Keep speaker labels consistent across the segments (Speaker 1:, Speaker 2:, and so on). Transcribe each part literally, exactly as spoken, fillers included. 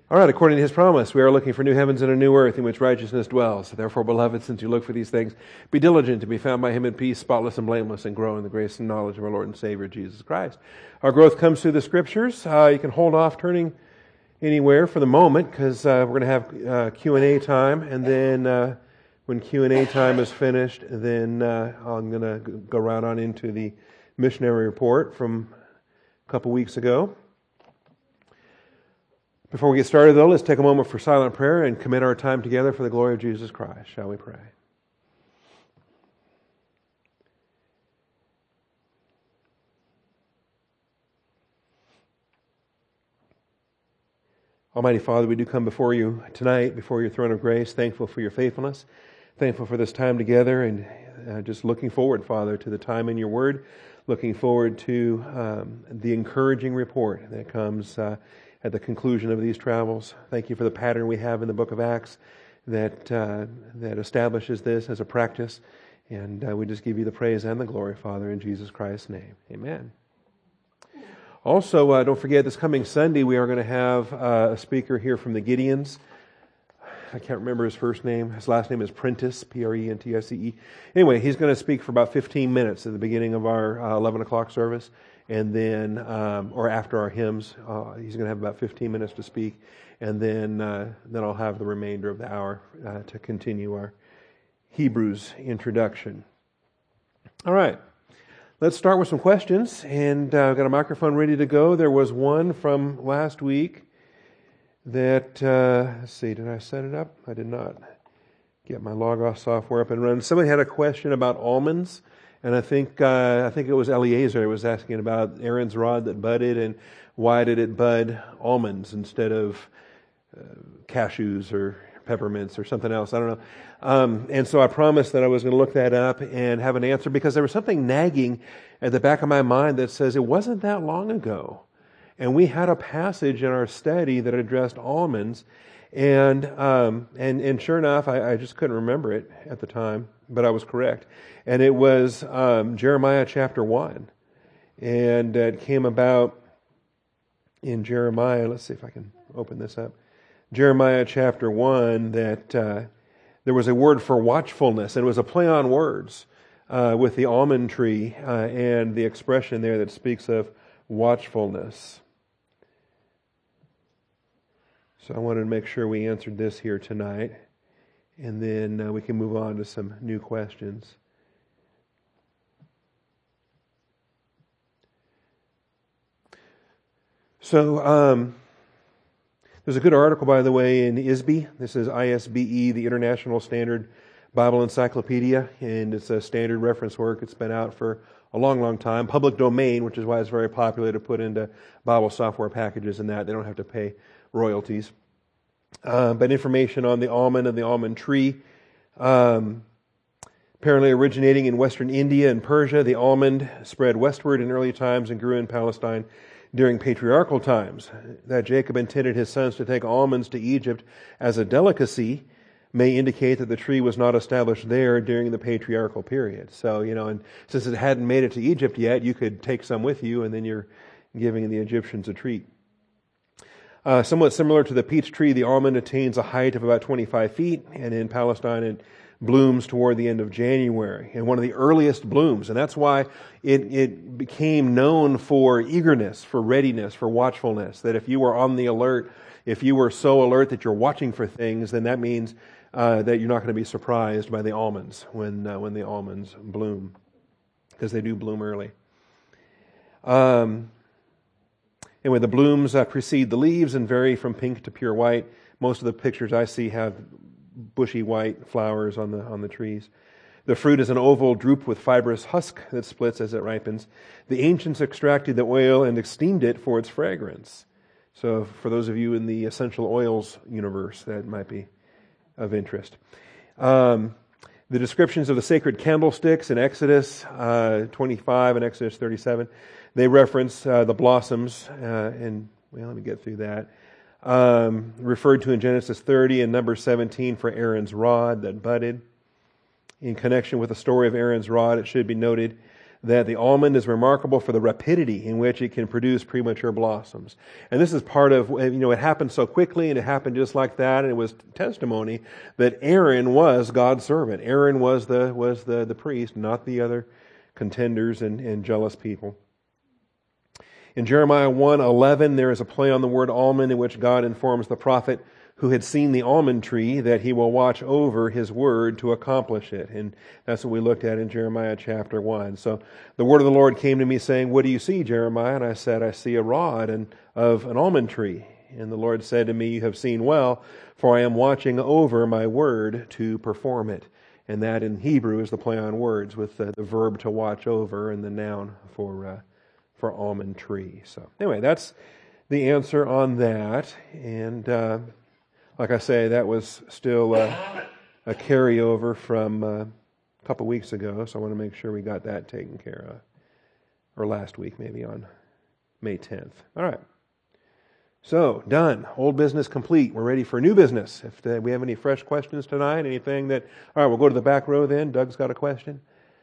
Speaker 1: All right, according to his promise, we are looking for new heavens and a new earth in which righteousness dwells. Therefore, beloved, since you look for these things, be diligent to be found by him in peace, spotless and blameless, and grow in the grace and knowledge of our Lord and Savior, Jesus Christ. Our growth comes through the Scriptures. Uh, you can hold off turning anywhere for the moment, because uh, we're going to have uh, Q and A time, and then uh, when Q and A time is finished, then uh, I'm going to go right on into the missionary report from a couple weeks ago. Before we get started, though, let's take a moment for silent prayer and commit our time together for the glory of Jesus Christ. Shall we pray? Almighty Father, we do come before you tonight, before your throne of grace, thankful for your faithfulness, thankful for this time together, and uh, just looking forward, Father, to the time in your word, looking forward to um, the encouraging report that comes uh, at the conclusion of these travels. Thank you for the pattern we have in the book of Acts that uh, that establishes this as a practice. And uh, we just give you the praise and the glory, Father, in Jesus Christ's name. Amen. Also, uh, don't forget, this coming Sunday, we are going to have uh, a speaker here from the Gideons. I can't remember his first name. His last name is Prentice, P R E N T S E E. Anyway, he's going to speak for about fifteen minutes at the beginning of our uh, eleven o'clock service. And then, um, or after our hymns, uh, he's going to have about fifteen minutes to speak, and then uh, then I'll have the remainder of the hour uh, to continue our Hebrews introduction. All right, let's start with some questions, and uh, I've got a microphone ready to go. There was one from last week that, uh, let's see, did I set it up? I did not get my log-off software up and running. Somebody had a question about almonds. And I think uh, I think it was Eliezer who was asking about Aaron's rod that budded, and why did it bud almonds instead of uh, cashews or peppermints or something else? I don't know. Um, and so I promised that I was going to look that up and have an answer, because there was something nagging at the back of my mind that says it wasn't that long ago, and we had a passage in our study that addressed almonds, and um, and and sure enough, I, I just couldn't remember it at the time, but I was correct. And it was um, Jeremiah chapter one. And it came about in Jeremiah, let's see if I can open this up. Jeremiah chapter one, that uh, there was a word for watchfulness, and it was a play on words uh, with the almond tree uh, and the expression there that speaks of watchfulness. So I wanted to make sure we answered this here tonight, and then uh, we can move on to some new questions. So, um, there's a good article, by the way, in I S B E. This is I S B E, the International Standard Bible Encyclopedia, and it's a standard reference work. It's been out for a long, long time. Public domain, which is why it's very popular to put into Bible software packages and that. They don't have to pay royalties. Uh, but information on the almond and the almond tree. Um, apparently originating in western India and Persia, the almond spread westward in early times and grew in Palestine during patriarchal times. That Jacob intended his sons to take almonds to Egypt as a delicacy may indicate that the tree was not established there during the patriarchal period. So, you know, and since it hadn't made it to Egypt yet, you could take some with you, and then you're giving the Egyptians a treat. Uh, somewhat similar to the peach tree, the almond attains a height of about twenty-five feet, and in Palestine it blooms toward the end of January, and one of the earliest blooms. And that's why it, it became known for eagerness, for readiness, for watchfulness, that if you were on the alert, if you were so alert that you're watching for things, then that means uh, that you're not going to be surprised by the almonds when uh, when the almonds bloom, because they do bloom early. Um, anyway, the blooms uh, precede the leaves and vary from pink to pure white. Most of the pictures I see have bushy white flowers on the on the trees. The fruit is an oval drupe with fibrous husk that splits as it ripens. The ancients extracted the oil and esteemed it for its fragrance. So for those of you in the essential oils universe, that might be of interest. Um, the descriptions of the sacred candlesticks in Exodus uh, twenty-five and Exodus thirty-seven, they reference uh, the blossoms, uh, and well, let me get through that. Um, referred to in Genesis thirty and number seventeen for Aaron's rod that budded. In connection with the story of Aaron's rod, it should be noted that the almond is remarkable for the rapidity in which it can produce premature blossoms. And this is part of, you know, it happened so quickly and it happened just like that, and it was testimony that Aaron was God's servant. Aaron was the was the, the priest, not the other contenders and, and jealous people. In Jeremiah one eleven, there is a play on the word almond in which God informs the prophet who had seen the almond tree that he will watch over his word to accomplish it. And that's what we looked at in Jeremiah chapter one. So the word of the Lord came to me saying, "What do you see, Jeremiah?" And I said, "I see a rod and of an almond tree." And the Lord said to me, "You have seen well, for I am watching over my word to perform it." And that in Hebrew is the play on words with the, the verb to watch over and the noun for uh, for almond tree. So anyway, that's the answer on that. And uh, like I say, that was still uh, a carryover from uh, a couple weeks ago, so I want to make sure we got that taken care of. Or last week, maybe on May tenth. All right. So, done. Old business complete. We're ready for new business. If uh, we have any fresh questions tonight, anything that... All right, we'll go to the back row then. Doug's got a question.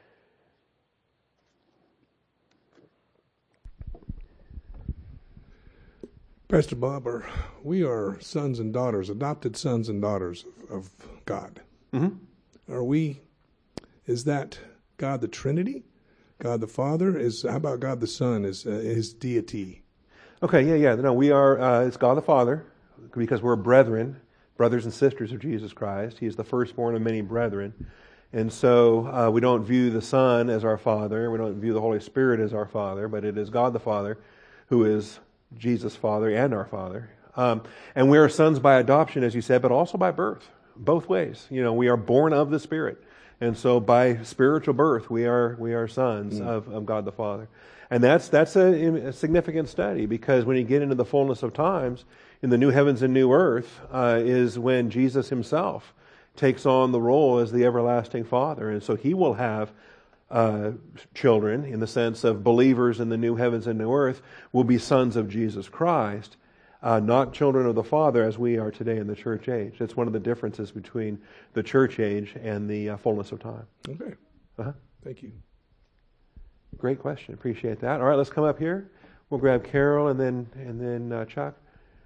Speaker 2: Pastor Bob, are, we are sons and daughters, adopted sons and daughters of, of God. Mm-hmm. Are we, is that God the Trinity? God the Father? Is How about God the Son? Is uh, his deity?
Speaker 1: Okay, yeah, yeah. No, we are, uh, it's God the Father, because we're brethren, brothers and sisters of Jesus Christ. He is the firstborn of many brethren. And so uh, we don't view the Son as our Father. We don't view the Holy Spirit as our Father, but it is God the Father who is Jesus' Father and our Father. Um, and we are sons by adoption, as you said, but also by birth, both ways. You know, we are born of the Spirit. And so by spiritual birth, we are we are sons mm. of, of God the Father. And that's that's a, a significant study, because when you get into the fullness of times, in the new heavens and new earth, uh, is when Jesus himself takes on the role as the everlasting Father. And so he will have uh, children, in the sense of believers in the new heavens and new earth, will be sons of Jesus Christ, uh, not children of the Father as we are today in the church age. That's one of the differences between the church age and the uh, fullness of time.
Speaker 2: Okay.
Speaker 1: Uh-huh.
Speaker 2: Thank you.
Speaker 1: Great question. Appreciate that. All right, let's come up here. We'll grab Carol and then and then uh, Chuck.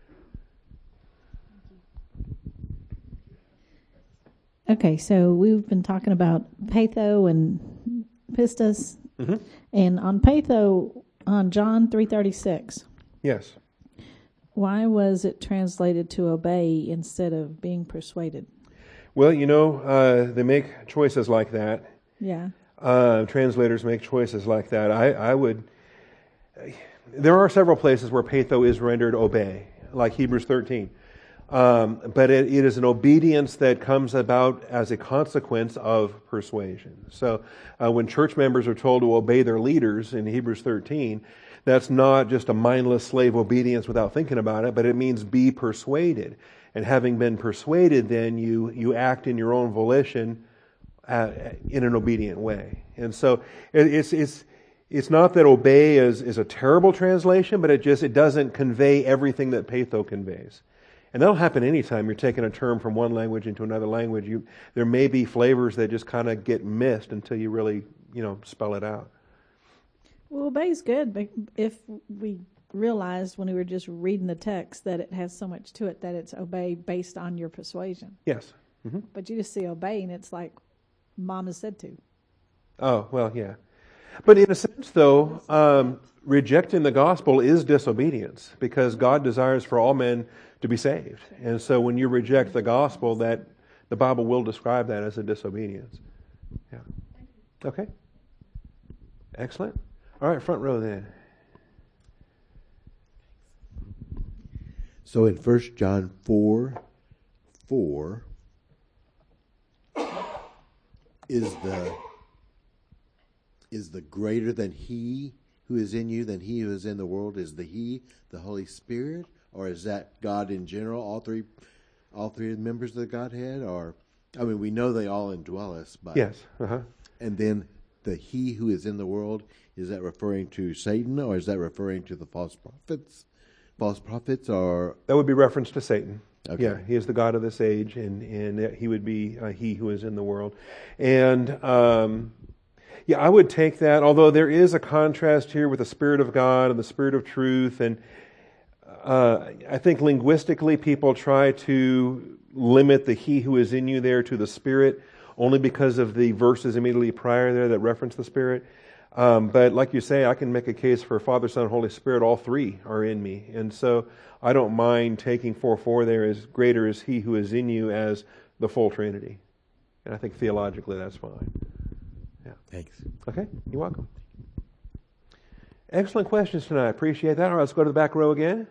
Speaker 3: Okay, so we've been talking about patho and pistis, mm-hmm. and on patho, on John three thirty-six.
Speaker 1: Yes.
Speaker 3: Why was it translated to obey instead of being persuaded?
Speaker 1: Well, you know, uh, they make choices like that.
Speaker 3: Yeah.
Speaker 1: Uh, translators make choices like that. I, I would... There are several places where patho is rendered obey, like Hebrews thirteen. Um, but it, it is an obedience that comes about as a consequence of persuasion. So uh, when church members are told to obey their leaders in Hebrews thirteen, that's not just a mindless slave obedience without thinking about it, but it means be persuaded. And having been persuaded, then you, you act in your own volition uh, in an obedient way. And so it, it's it's it's not that obey is, is a terrible translation, but it just it doesn't convey everything that patho conveys. And that'll happen anytime you're taking a term from one language into another language. You, there may be flavors that just kind of get missed until you really, you know, spell it out.
Speaker 3: Well, obey is good, but if we realized when we were just reading the text that it has so much to it that it's obey based on your persuasion.
Speaker 1: Yes. Mm-hmm.
Speaker 3: But you just see obey and it's like Mom has said to.
Speaker 1: Oh, well, yeah. But in a sense, though, um, rejecting the gospel is disobedience, because God desires for all men to be saved. And so when you reject the gospel, that the Bible will describe that as a disobedience. Yeah. Okay. Excellent. All right, front row then.
Speaker 4: So in First John four, four, is the is the greater than he who is in you than he who is in the world? Is the he the Holy Spirit? Or is that God in general, all three all three members of the Godhead? Or, I mean, we know they all indwell us. But,
Speaker 1: yes. Uh-huh.
Speaker 4: And then the he who is in the world, is that referring to Satan, or is that referring to the false prophets? False prophets, or...
Speaker 1: That would be reference to Satan.
Speaker 4: Okay.
Speaker 1: Yeah, he is the god of this age, and, and he would be uh, he who is in the world. And... Um, Yeah, I would take that, although there is a contrast here with the Spirit of God and the Spirit of truth. And uh, I think linguistically people try to limit the He who is in you there to the Spirit only because of the verses immediately prior there that reference the Spirit. Um, but like you say, I can make a case for Father, Son, and Holy Spirit. All three are in me. And so I don't mind taking four four there as greater is He who is in you as the full Trinity. And I think theologically that's fine. Yeah.
Speaker 4: Thanks.
Speaker 1: Okay, you're welcome. Excellent questions tonight. I appreciate that. All right, let's go to the back row again.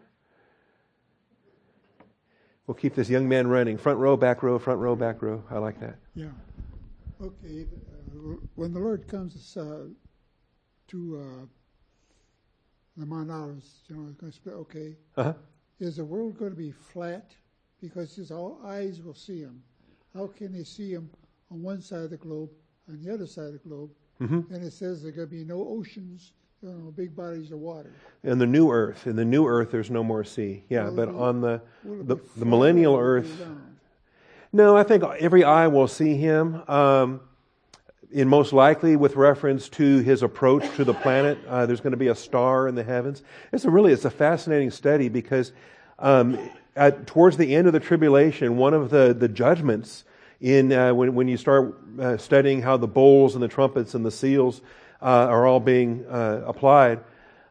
Speaker 1: We'll keep this young man running. Front row, back row, front row, back row. I like that.
Speaker 5: Yeah. Okay. Uh, when the Lord comes uh, to uh, the Mount Olives, you know, it's going to split. Okay.
Speaker 1: Uh-huh.
Speaker 5: Is the world going to be flat? Because his all eyes will see him. How can they see him on one side of the globe, on the other side of the globe? Mm-hmm. And it says there are going to be no oceans, you know, big bodies of water.
Speaker 1: In the new earth, in the new earth, there's no more sea. Yeah,
Speaker 5: Will
Speaker 1: but
Speaker 5: be,
Speaker 1: on the the, the
Speaker 5: flat
Speaker 1: millennial
Speaker 5: or
Speaker 1: earth, no, I think every eye will see him. Um, in most likely with reference to his approach to the planet, uh, there's going to be a star in the heavens. It's a really, it's a fascinating study because um, at, towards the end of the tribulation, one of the, the judgments in uh, when when you start uh, studying how the bowls and the trumpets and the seals uh, are all being uh, applied,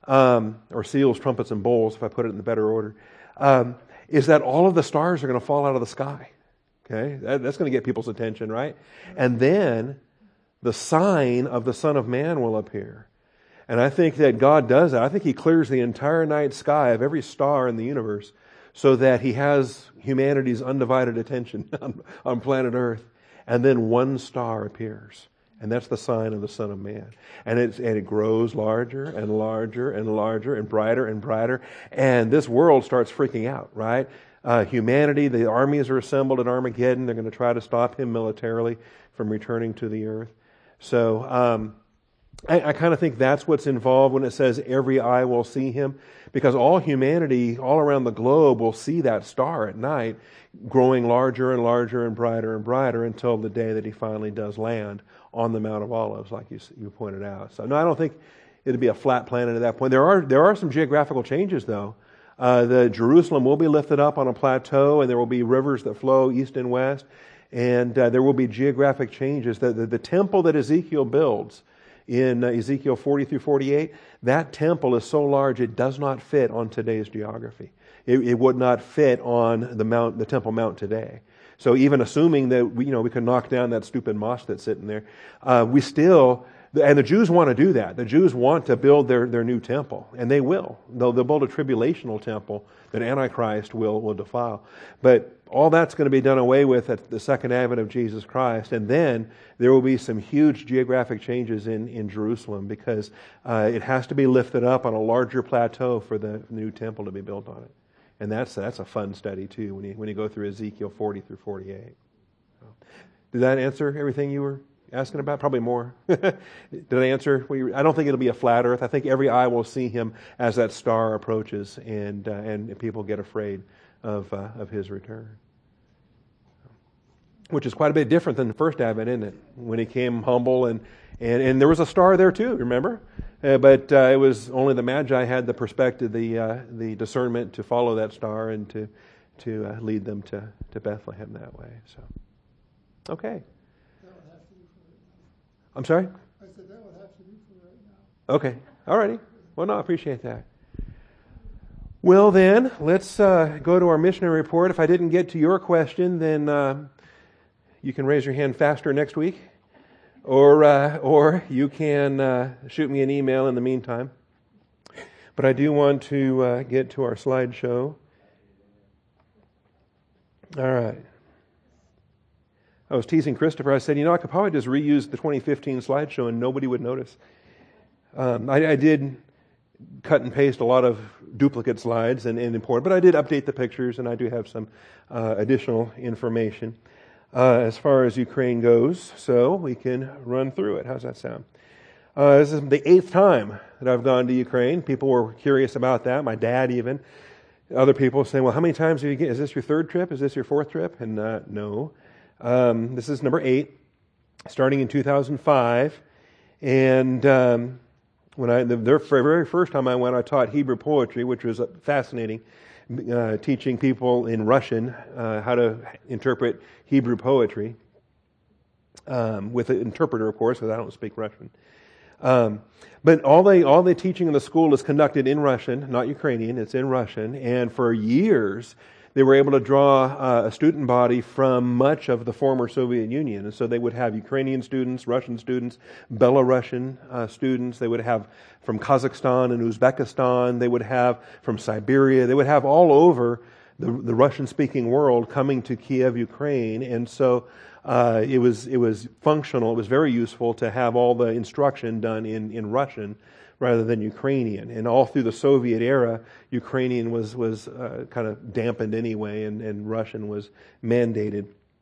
Speaker 1: um, or seals, trumpets, and bowls, if I put it in the better order, um, is that all of the stars are going to fall out of the sky. Okay, that, that's going to get people's attention, right? And then the sign of the Son of Man will appear. And I think that God does that. I think He clears the entire night sky of every star in the universe so that He has humanity's undivided attention on, on planet Earth. And then one star appears. And that's the sign of the Son of Man. And, it's, and it grows larger and larger and larger and brighter and brighter. And this world starts freaking out, right? Uh, humanity, the armies are assembled at Armageddon. They're going to try to stop Him militarily from returning to the earth. So um, I, I kind of think that's what's involved when it says every eye will see Him, because all humanity all around the globe will see that star at night growing larger and larger and brighter and brighter until the day that He finally does land on the Mount of Olives, like you, you pointed out. So no, I don't think it'd be a flat planet at that point. There are there are some geographical changes, though. Uh, the Jerusalem will be lifted up on a plateau, and there will be rivers that flow east and west. And uh, there will be geographic changes. The, the, the temple that Ezekiel builds in uh, Ezekiel forty through forty-eight, that temple is so large it does not fit on today's geography. It, it would not fit on the mount, the Temple Mount today. So even assuming that we, you know, we could knock down that stupid mosque that's sitting there, uh, we still, and the Jews want to do that. The Jews want to build their, their new temple, and they will. They'll, they'll build a tribulational temple that Antichrist will, will defile. But all that's going to be done away with at the second advent of Jesus Christ. And then there will be some huge geographic changes in, in Jerusalem, because uh, it has to be lifted up on a larger plateau for the new temple to be built on it. And that's that's a fun study too when you when you go through Ezekiel forty through forty-eight. So, did that answer everything you were asking about? Probably more. Did I answer? What you, I don't think it'll be a flat earth. I think every eye will see Him as that star approaches, and uh, and people get afraid of uh, of His return, which is quite a bit different than the first advent, isn't it? When He came humble, and and, and there was a star there too. Remember, uh, but uh, it was only the Magi had the perspective, the uh, the discernment to follow that star and to to uh, lead them to to Bethlehem that way. So, okay. I'm sorry?
Speaker 5: I said that would have to do for right now.
Speaker 1: Okay. All righty. Well, no, I appreciate that. Well, then, let's uh, go to our missionary report. If I didn't get to your question, then uh, you can raise your hand faster next week, or uh, or you can uh, shoot me an email in the meantime. But I do want to uh, get to our slideshow. All right. I was teasing Christopher. I said, you know, I could probably just reuse the twenty fifteen slideshow and nobody would notice. Um, I, I did cut and paste a lot of duplicate slides and, and import, but I did update the pictures, and I do have some uh, additional information uh, as far as Ukraine goes, so we can run through it. How's that sound? Uh, this is the eighth time that I've gone to Ukraine. People were curious about that, my dad even. Other people saying, well, how many times have you get? Is this your third trip? Is this your fourth trip? And uh, no. Um, this is number eight, starting in two thousand five. And um, when I the their very first time I went, I taught Hebrew poetry, which was fascinating, uh, teaching people in Russian uh, how to interpret Hebrew poetry, um, with an interpreter, of course, because I don't speak Russian. Um, but all the all the teaching in the school is conducted in Russian, not Ukrainian. It's in Russian, and for years they were able to draw uh, a student body from much of the former Soviet Union, and so they would have Ukrainian students, Russian students, Belarusian uh, students. They would have from Kazakhstan and Uzbekistan. They would have from Siberia. They would have all over the, the Russian-speaking world coming to Kiev, Ukraine, and so. Uh, it was it was functional. It was very useful to have all the instruction done in, in Russian rather than Ukrainian. And all through the Soviet era, Ukrainian was was uh, kind of dampened anyway, and, and Russian was mandated.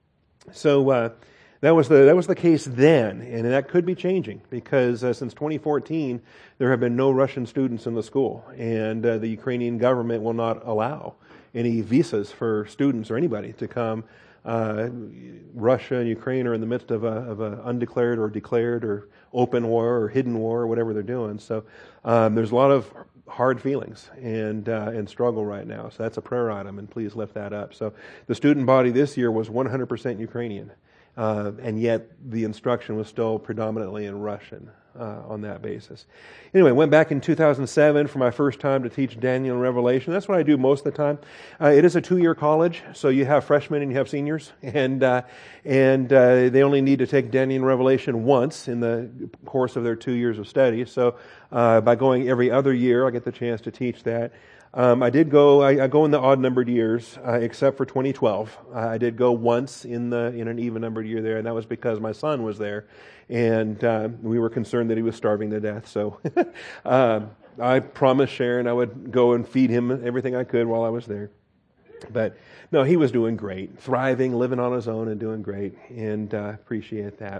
Speaker 1: So uh, that was the that was the case then, and that could be changing because uh, since twenty fourteen there have been no Russian students in the school, and uh, the Ukrainian government will not allow any visas for students or anybody to come. Uh, Russia and Ukraine are in the midst of a, of a undeclared or declared or open war or hidden war or whatever they're doing. So um, there's a lot of hard feelings and uh, and struggle right now. So that's a prayer item, and please lift that up. So the student body this year was one hundred percent Ukrainian, uh, and yet the instruction was still predominantly in Russian. Uh, on that basis. Anyway, went back in two thousand seven for my first time to teach Daniel and Revelation. That's what I do most of the time. Uh, it is a two-year college, so you have freshmen and you have seniors, and uh, and uh, they only need to take Daniel and Revelation once in the course of their two years of study. So uh, by going every other year, I get the chance to teach that. Um, I did go. I, I go in the odd-numbered years, uh, except for twenty twelve. Uh, I did go once in the in an even-numbered year there, and that was because my son was there, and uh, we were concerned that he was starving to death. So uh, I promised Sharon I would go and feed him everything I could while I was there. But no, he was doing great, thriving, living on his own, and doing great, and uh, appreciate that.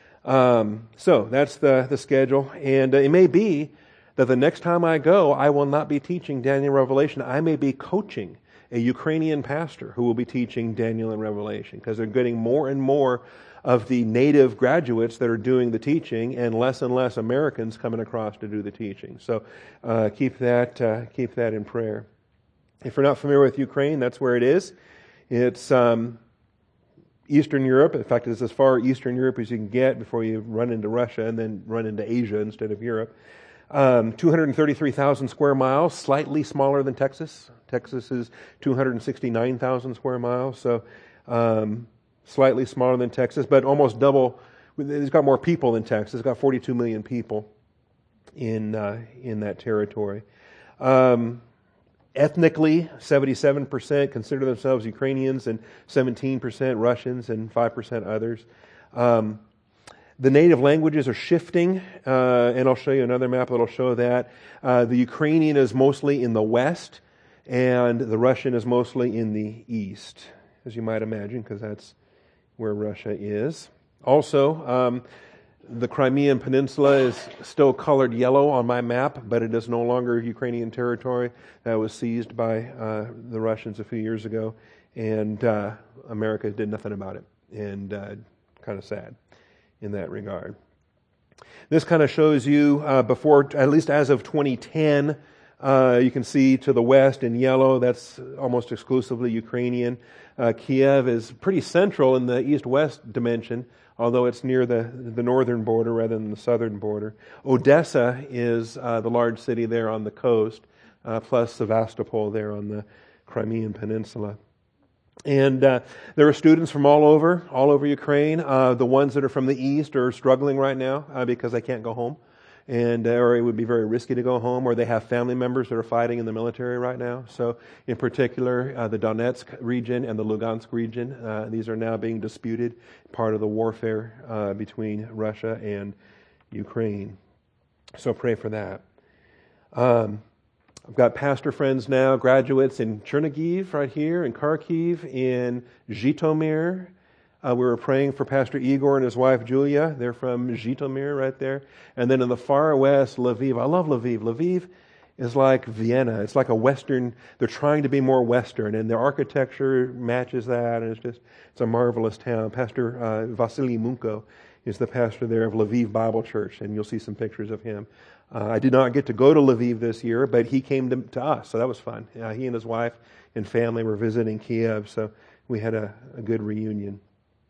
Speaker 1: Um, so that's the the schedule, and uh, it may be that the next time I go, I will not be teaching Daniel and Revelation. I may be coaching a Ukrainian pastor who will be teaching Daniel and Revelation, because they're getting more and more of the native graduates that are doing the teaching, and less and less Americans coming across to do the teaching. So uh, keep that uh, keep that in prayer. If you're not familiar with Ukraine, that's where it is. It's um, Eastern Europe. In fact, it's as far Eastern Europe as you can get before you run into Russia and then run into Asia instead of Europe. Um, two hundred thirty-three thousand square miles, slightly smaller than Texas. Texas is two hundred sixty-nine thousand square miles, so um, slightly smaller than Texas, but almost double. It's got more people than Texas. It's got forty-two million people in uh, in that territory. Um, ethnically, seventy-seven percent consider themselves Ukrainians, and seventeen percent Russians, and five percent others. Um, The native languages are shifting, uh, and I'll show you another map that'll show that. Uh, the Ukrainian is mostly in the west, and the Russian is mostly in the east, as you might imagine, because that's where Russia is. Also, um, the Crimean Peninsula is still colored yellow on my map, but it is no longer Ukrainian territory. That was seized by uh, the Russians a few years ago, and uh, America did nothing about it, and uh, kind of sad in that regard. This kind of shows you uh, before, at least as of twenty ten, uh, you can see to the west in yellow, that's almost exclusively Ukrainian. Uh, Kiev is pretty central in the east-west dimension, although it's near the, the northern border rather than the southern border. Odessa is uh, the large city there on the coast, uh, plus Sevastopol there on the Crimean Peninsula. And uh, there are students from all over, all over Ukraine. Uh, the ones that are from the east are struggling right now uh, because they can't go home, and uh, or it would be very risky to go home, or they have family members that are fighting in the military right now. So, in particular, uh, the Donetsk region and the Lugansk region, uh, these are now being disputed, part of the warfare uh, between Russia and Ukraine. So pray for that. Um, I've got pastor friends now, graduates in Chernihiv right here, in Kharkiv, in Zhytomyr. Uh, we were praying for Pastor Igor and his wife Julia. They're from Zhytomyr right there. And then in the far west, Lviv. I love Lviv. Lviv is like Vienna. It's like a Western, they're trying to be more Western, and their architecture matches that, and it's just, it's a marvelous town. Pastor uh, Vasily Munko is the pastor there of Lviv Bible Church, and you'll see some pictures of him. Uh, I did not get to go to Lviv this year, but he came to, to us, so that was fun. Uh, he and his wife and family were visiting Kiev, so we had a, a good reunion.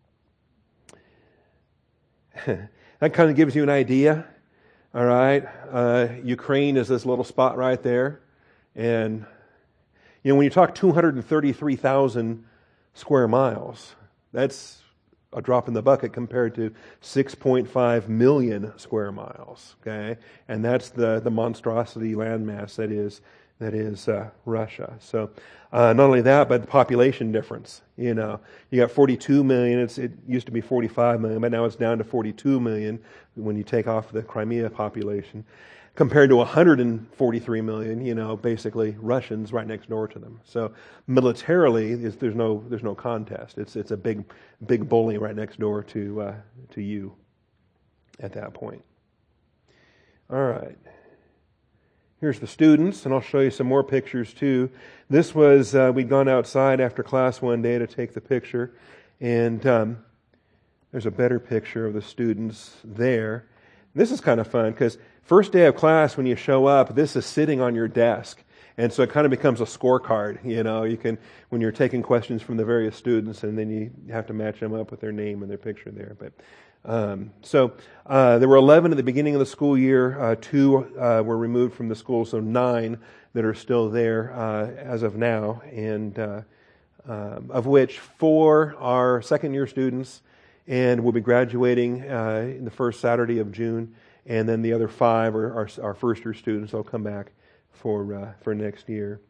Speaker 1: That kind of gives you an idea, all right? Uh, Ukraine is this little spot right there, and you know when you talk two hundred thirty-three thousand square miles, that's a drop in the bucket compared to six point five million square miles, okay? And that's the, the monstrosity landmass that is that is uh, Russia. So uh, not only that, but the population difference. You know, you got forty-two million. It's, it used to be forty-five million, but now it's down to forty-two million when you take off the Crimea population, compared to one hundred forty-three million, you know, basically Russians right next door to them. So militarily, there's no there's no contest. It's it's a big big bully right next door to uh, to you at that point. All right. Here's the students, and I'll show you some more pictures too. This was, uh, we'd gone outside after class one day to take the picture, and um, there's a better picture of the students there. This is kind of fun because first day of class, when you show up, this is sitting on your desk. And so it kind of becomes a scorecard. You know, you can, when you're taking questions from the various students, and then you have to match them up with their name and their picture there. But um, so uh, there were eleven at the beginning of the school year. Uh, two uh, were removed from the school, so nine that are still there uh, as of now, and uh, um, of which four are second year students and will be graduating uh, in the first Saturday of June. And then the other five are, are, are first year students. They'll come back for uh, for next year.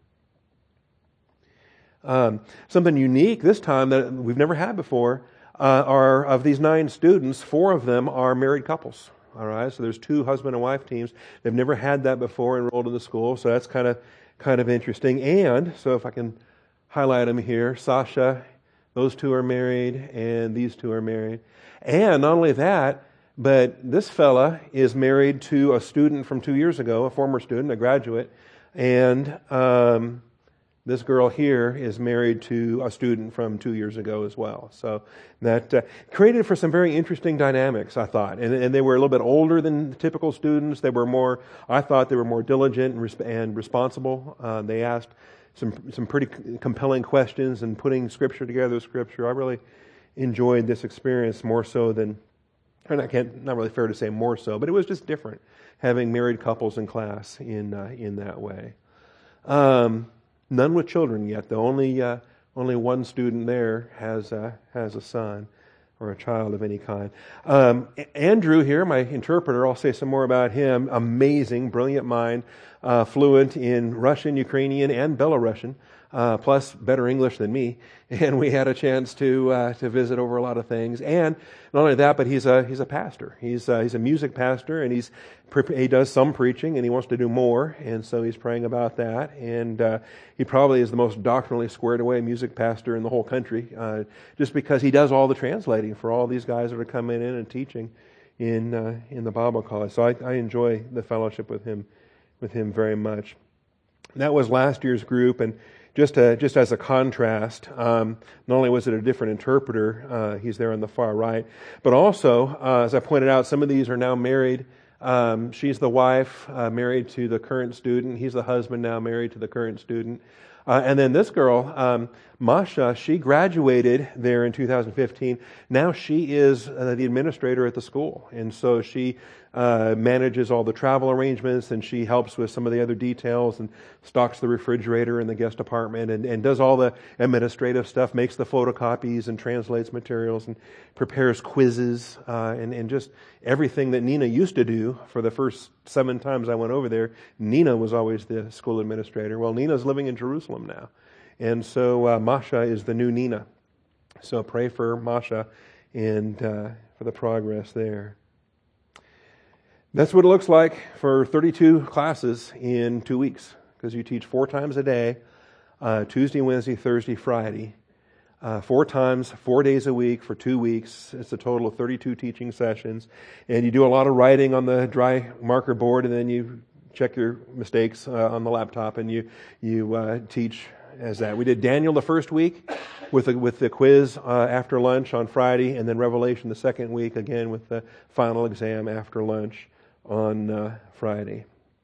Speaker 1: Um, something unique this time that we've never had before uh, are of these nine students, four of them are married couples. All right, so there's two husband and wife teams. They've never had that before enrolled in the school, so that's kind of kind of interesting. And so if I can highlight them here, Sasha, those two are married, and these two are married. And not only that, but this fella is married to a student from two years ago, a former student, a graduate, and um, this girl here is married to a student from two years ago as well. So that uh, created for some very interesting dynamics, I thought. And, and they were a little bit older than the typical students. They were more, I thought they were more diligent and, resp- and responsible. Uh, they asked some some pretty compelling questions and putting Scripture together with Scripture. I really enjoyed this experience more so than, and I can't, not really fair to say more so, but it was just different having married couples in class in uh, in that way. Um, none with children yet, though. Only uh, only one student there has uh, has a son or a child of any kind. Um, Andrew here, my interpreter, I'll say some more about him. Amazing, brilliant mind, uh, fluent in Russian, Ukrainian, and Belarusian. Uh, plus better English than me, and we had a chance to uh, to visit over a lot of things. And not only that, but he's a he's a pastor. He's uh, he's a music pastor, and he's he does some preaching, and he wants to do more. And so he's praying about that. And uh, he probably is the most doctrinally squared away music pastor in the whole country, uh, just because he does all the translating for all these guys that are coming in and teaching in uh, in the Bible college. So I, I enjoy the fellowship with him with him very much. That was last year's group, and Just to, just as a contrast, um, not only was it a different interpreter, uh, he's there on the far right, but also, uh, as I pointed out, some of these are now married. Um, she's the wife, uh, married to the current student. He's the husband now, married to the current student. Uh, and then this girl, um, Masha, she graduated there in two thousand fifteen. Now she is uh, the administrator at the school. And so she uh, manages all the travel arrangements, and she helps with some of the other details and stocks the refrigerator in the guest apartment and, and does all the administrative stuff, makes the photocopies and translates materials and prepares quizzes uh, and, and just everything that Nina used to do for the first seven times I went over there. Nina was always the school administrator. Well, Nina's living in Jerusalem now. And so uh, Masha is the new Nina. So pray for Masha and uh, for the progress there. That's what it looks like for thirty-two classes in two weeks, because you teach four times a day, uh, Tuesday, Wednesday, Thursday, Friday, uh, four times, four days a week for two weeks. It's a total of thirty-two teaching sessions. And you do a lot of writing on the dry marker board, and then you check your mistakes uh, on the laptop, and you you uh, teach as that. We did Daniel the first week with the, with the quiz uh, after lunch on Friday, and then Revelation the second week, again with the final exam after lunch on uh, Friday.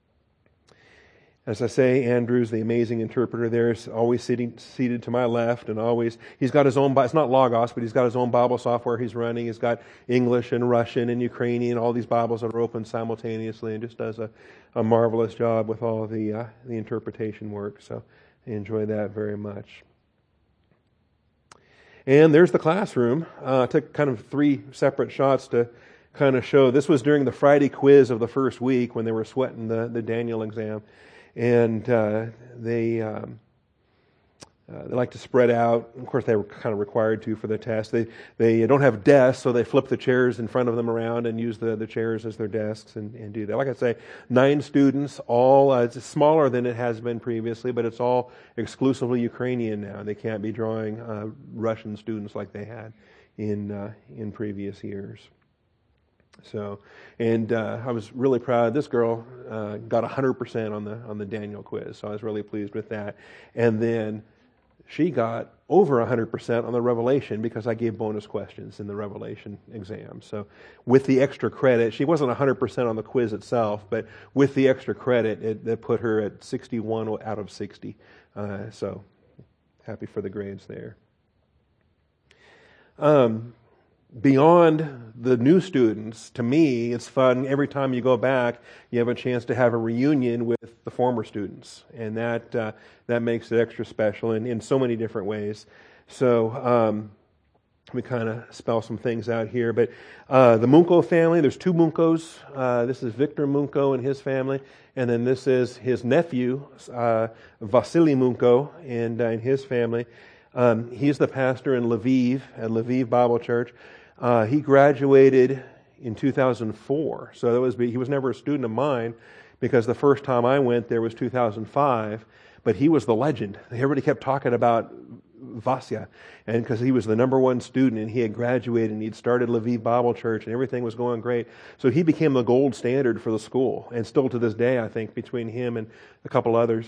Speaker 1: As I say, Andrew's the amazing interpreter there, is always sitting seated to my left, and always, he's got his own, it's not Logos, but he's got his own Bible software he's running. He's got English and Russian and Ukrainian, all these Bibles that are open simultaneously, and just does a, a marvelous job with all the uh, the interpretation work. So I enjoy that very much. And there's the classroom. Uh, I took kind of three separate shots to kind of show. This was during the Friday quiz of the first week when they were sweating the, the Daniel exam. And uh, they um, uh, they like to spread out. Of course, they were kind of required to for the test. They they don't have desks, so they flip the chairs in front of them around and use the, the chairs as their desks and, and do that. Like I say, nine students, all uh, it's smaller than it has been previously, but it's all exclusively Ukrainian now. They can't be drawing uh, Russian students like they had in uh, in previous years. So, and uh, I was really proud. This girl uh, got one hundred percent on the on the Daniel quiz, so I was really pleased with that. And then she got over one hundred percent on the Revelation because I gave bonus questions in the Revelation exam. So, with the extra credit, she wasn't one hundred percent on the quiz itself, but with the extra credit, it, it put her at sixty-one out of sixty. Uh, so, happy for the grades there. Um. Beyond the new students, to me, it's fun. Every time you go back, you have a chance to have a reunion with the former students, and that uh, that makes it extra special in, in so many different ways. So um, we kind of spell some things out here. But uh, the Munko family, there's two Munkos. Uh, this is Victor Munko and his family, and then this is his nephew, uh, Vasily Munko, and, uh, and his family. Um, he's the pastor in Lviv, at Lviv Bible Church. Uh, he graduated in two thousand four, so that was he was never a student of mine because the first time I went there was two thousand five. But he was the legend. Everybody kept talking about Vasya, and because he was the number one student and he had graduated and he'd started Lviv Bible Church and everything was going great, so he became the gold standard for the school. And still to this day, I think between him and a couple others,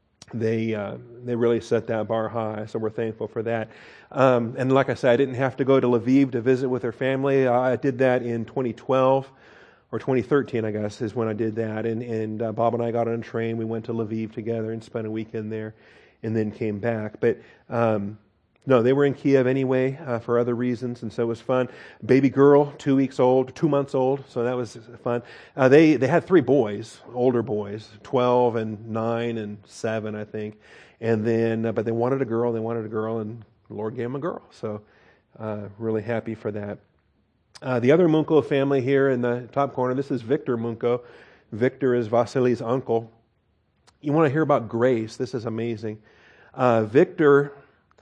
Speaker 1: They uh, they really set that bar high, so we're thankful for that. Um, and like I said, I didn't have to go to Lviv to visit with her family. I did that in twenty twelve, or twenty thirteen, I guess, is when I did that. And, and uh, Bob and I got on a train. We went to Lviv together and spent a weekend there and then came back. But um, no, they were in Kiev anyway uh, for other reasons, and so it was fun. Baby girl, two weeks old, two months old, so that was fun. Uh, they they had three boys, older boys, twelve and nine and seven, I think. And then, uh, but they wanted a girl. They wanted a girl, and the Lord gave them a girl. So, uh, really happy for that. Uh, the other Munko family here in the top corner. This is Victor Munko. Victor is Vasily's uncle. You want to hear about grace? This is amazing. Uh, Victor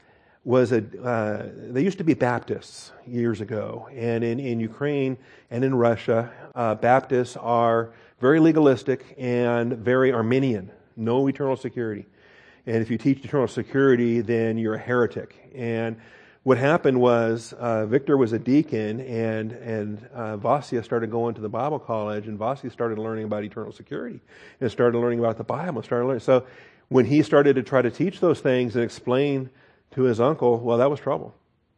Speaker 1: was a, uh, they used to be Baptists years ago. And in, in Ukraine and in Russia, uh, Baptists are very legalistic and very Arminian. No eternal security. And if you teach eternal security, then you're a heretic. And what happened was, uh, Victor was a deacon, and, and uh, Vasya started going to the Bible college, and Vasya started learning about eternal security, and started learning about the Bible, started learning. So when he started to try to teach those things and explain to his uncle, well, that was trouble.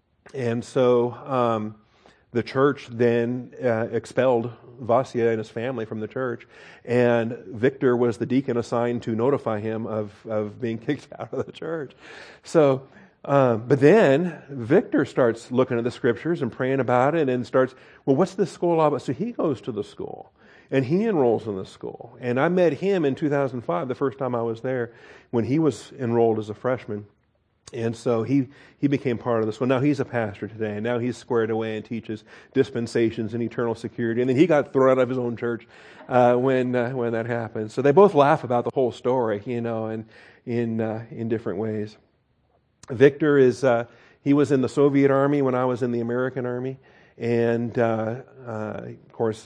Speaker 1: And so um, the church then uh, expelled Vasya and his family from the church, and Victor was the deacon assigned to notify him of, of being kicked out of the church. So, um, but then Victor starts looking at the scriptures and praying about it and starts, well, what's this school all about? So he goes to the school. And he enrolls in the school. And I met him in two thousand five, the first time I was there, when he was enrolled as a freshman. And so he, he became part of this. Well, now he's a pastor today, and now he's squared away and teaches dispensations and eternal security. And then he got thrown out of his own church uh, when uh, when that happened. So they both laugh about the whole story, you know, and in uh, in different ways. Victor is uh, he was in the Soviet Army when I was in the American Army, and uh, uh, of course.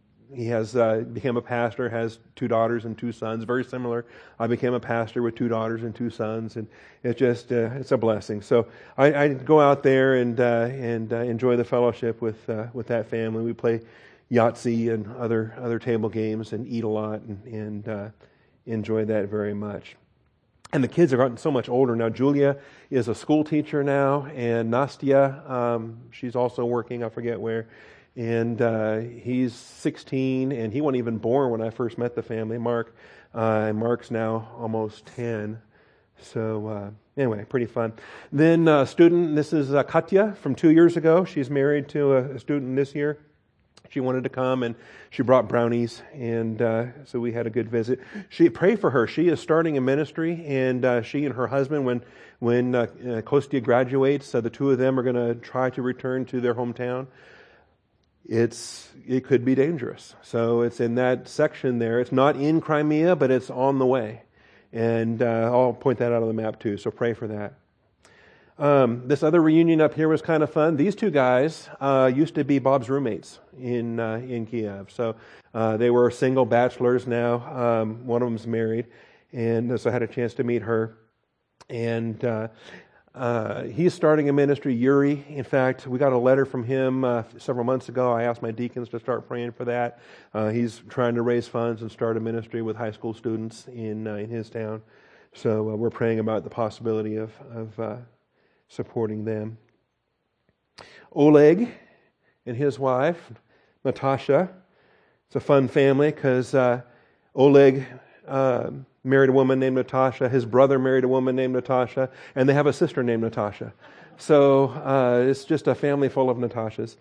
Speaker 1: He has uh, became a pastor, has two daughters and two sons, very similar. I became a pastor with two daughters and two sons, and it's just uh, it's a blessing. So I, I go out there and uh, and uh, enjoy the fellowship with uh, with that family. We play Yahtzee and other other table games and eat a lot and, and uh, enjoy that very much. And the kids have gotten so much older now. Julia is a school teacher now, and Nastya, um, she's also working, I forget where. And uh, he's sixteen, and he wasn't even born when I first met the family, Mark. Uh, and Mark's now almost ten. So uh, anyway, pretty fun. Then uh, student, this is uh, Katya from two years ago. She's married to a, a student this year. She wanted to come, and she brought brownies, and uh, so we had a good visit. She pray for her. She is starting a ministry, and uh, she and her husband, when when uh, uh, Kostya graduates, uh, the two of them are going to try to return to their hometown. It's it could be dangerous. So it's in that section there. It's not in Crimea, but it's on the way. And uh, I'll point that out on the map too, so pray for that. Um, this other reunion up here was kind of fun. These two guys uh, used to be Bob's roommates in uh, in Kiev. So uh, they were single bachelors now. Um, one of them's married, and so I had a chance to meet her. And uh, uh, he's starting a ministry, Yuri. In fact, we got a letter from him uh, several months ago. I asked my deacons to start praying for that. Uh, he's trying to raise funds and start a ministry with high school students in uh, in his town. So uh, we're praying about the possibility of of uh, supporting them. Oleg and his wife, Natasha. It's a fun family because uh, Oleg uh, married a woman named Natasha. His brother married a woman named Natasha. And they have a sister named Natasha. So uh, it's just a family full of Natashas.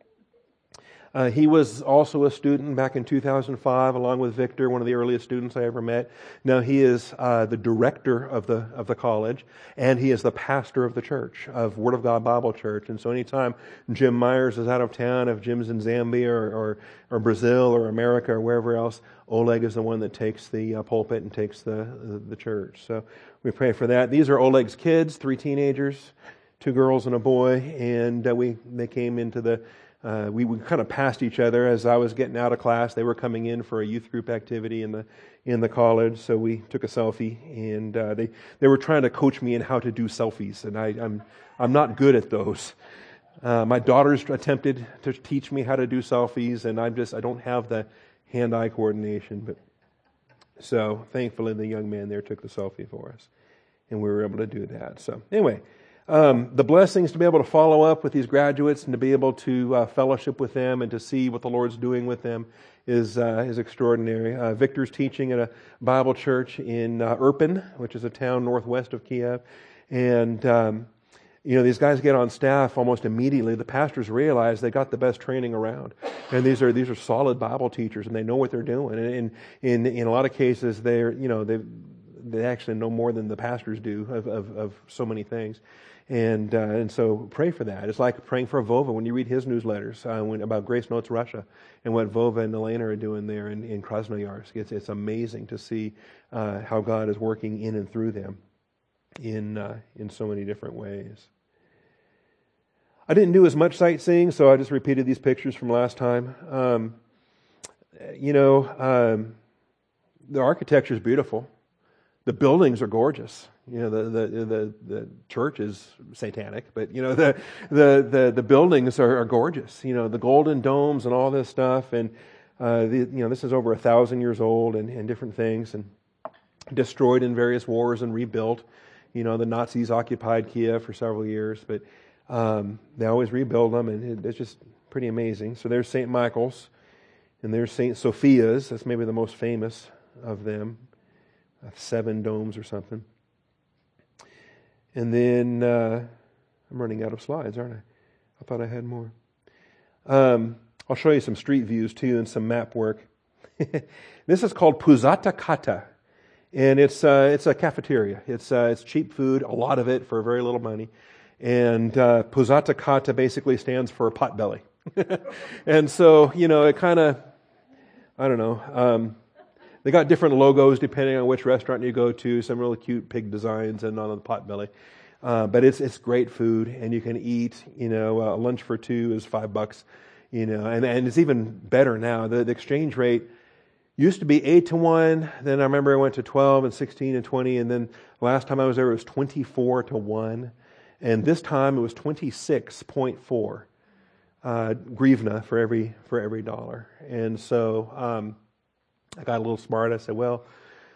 Speaker 1: Uh, he was also a student back in two thousand five, along with Victor, one of the earliest students I ever met. Now he is uh, the director of the of the college, and he is the pastor of the church, of Word of God Bible Church. And so anytime Jim Myers is out of town, if Jim's in Zambia or, or, or Brazil or America or wherever else, Oleg is the one that takes the uh, pulpit and takes the, the, the church. So we pray for that. These are Oleg's kids, three teenagers, two girls and a boy, and uh, we they came into the Uh, we, we kind of passed each other as I was getting out of class. They were coming in for a youth group activity in the in the college, so we took a selfie. And uh, they they were trying to coach me in how to do selfies, and I, I'm I'm not good at those. Uh, my daughters attempted to teach me how to do selfies, and I'm just I don't have the hand-eye coordination. But so thankfully, the young man there took the selfie for us, and we were able to do that. So anyway. Um, the blessings to be able to follow up with these graduates and to be able to uh, fellowship with them and to see what the Lord's doing with them is uh, is extraordinary. Uh, Victor's teaching at a Bible church in uh, Irpin, which is a town northwest of Kiev. And, um, you know, these guys get on staff almost immediately. The pastors realize they got the best training around. And these are these are solid Bible teachers, and they know what they're doing. And in, in, in a lot of cases, they're, you know, they they actually know more than the pastors do of, of, of so many things. And uh, and so pray for that. It's like praying for Vova when you read his newsletters uh, when, about Grace Notes Russia and what Vova and Elena are doing there in, in Krasnoyarsk. It's, it's amazing to see uh, how God is working in and through them in uh, in so many different ways. I didn't do as much sightseeing, so I just repeated these pictures from last time. Um, you know, um, the architecture is beautiful. The buildings are gorgeous. You know, the, the the the church is satanic, but you know the the the, the buildings are, are gorgeous. You know, the golden domes and all this stuff, and uh, the, you know this is over a thousand years old, and, and different things, and destroyed in various wars and rebuilt. You know, the Nazis occupied Kiev for several years, but um, they always rebuild them, and it, it's just pretty amazing. So there's Saint Michael's, and there's Saint Sophia's. That's maybe the most famous of them. Seven domes or something. And then, uh, I'm running out of slides, aren't I? I thought I had more. Um, I'll show you some street views too and some map work. This is called Puzata Kata. And it's uh, it's a cafeteria. It's uh, it's cheap food, a lot of it for very little money. And uh, Puzata Kata basically stands for potbelly. And so, you know, it kind of, I don't know, um, they got different logos depending on which restaurant you go to. Some really cute pig designs and on the potbelly. Uh, but it's it's great food, and you can eat. You know, uh, lunch for two is five bucks. You know, and and it's even better now. The, the exchange rate used to be eight to one. Then I remember I went to twelve and sixteen and twenty, and then last time I was there it was twenty-four to one, and this time it was twenty-six point four uh, grivna for every for every dollar. And so. Um, I got a little smart. I said, well,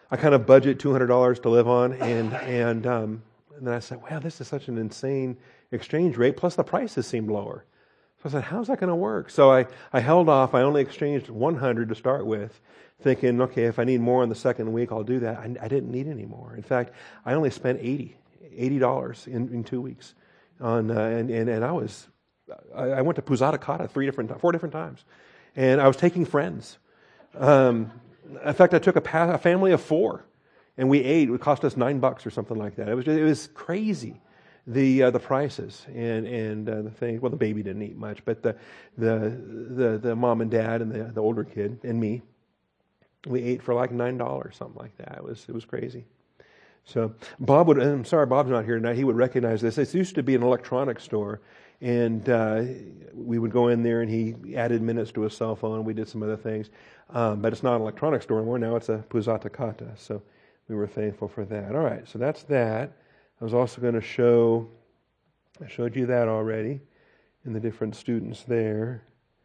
Speaker 1: I kind of budget two hundred dollars to live on, and and um, and then I said, wow, this is such an insane exchange rate. Plus the prices seemed lower. So I said, how's that going to work? So I, I held off. I only exchanged one hundred to start with, thinking, okay, if I need more in the second week, I'll do that. I, I didn't need any more. In fact, I only spent eighty dollars in, in two weeks. On uh, and, and and I was, I, I went to Pusata Kata three different, four different times, and I was taking friends. Um, in fact, I took a, pa- a family of four, and we ate. It would cost us nine bucks or something like that. It was just, it was crazy. The uh, the prices and and uh, the thing. Well, the baby didn't eat much, but the the the, the mom and dad and the, the older kid and me, we ate for like nine dollars, something like that. It was it was crazy. So Bob would. I'm sorry, Bob's not here tonight. He would recognize this. It used to be an electronics store, and uh, we would go in there, and he added minutes to his cell phone. We did some other things, um, but it's not an electronics store anymore. Now it's a Pusata Kata. So we were thankful for that. All right, so that's that. I was also going to show, I showed you that already, and the different students there.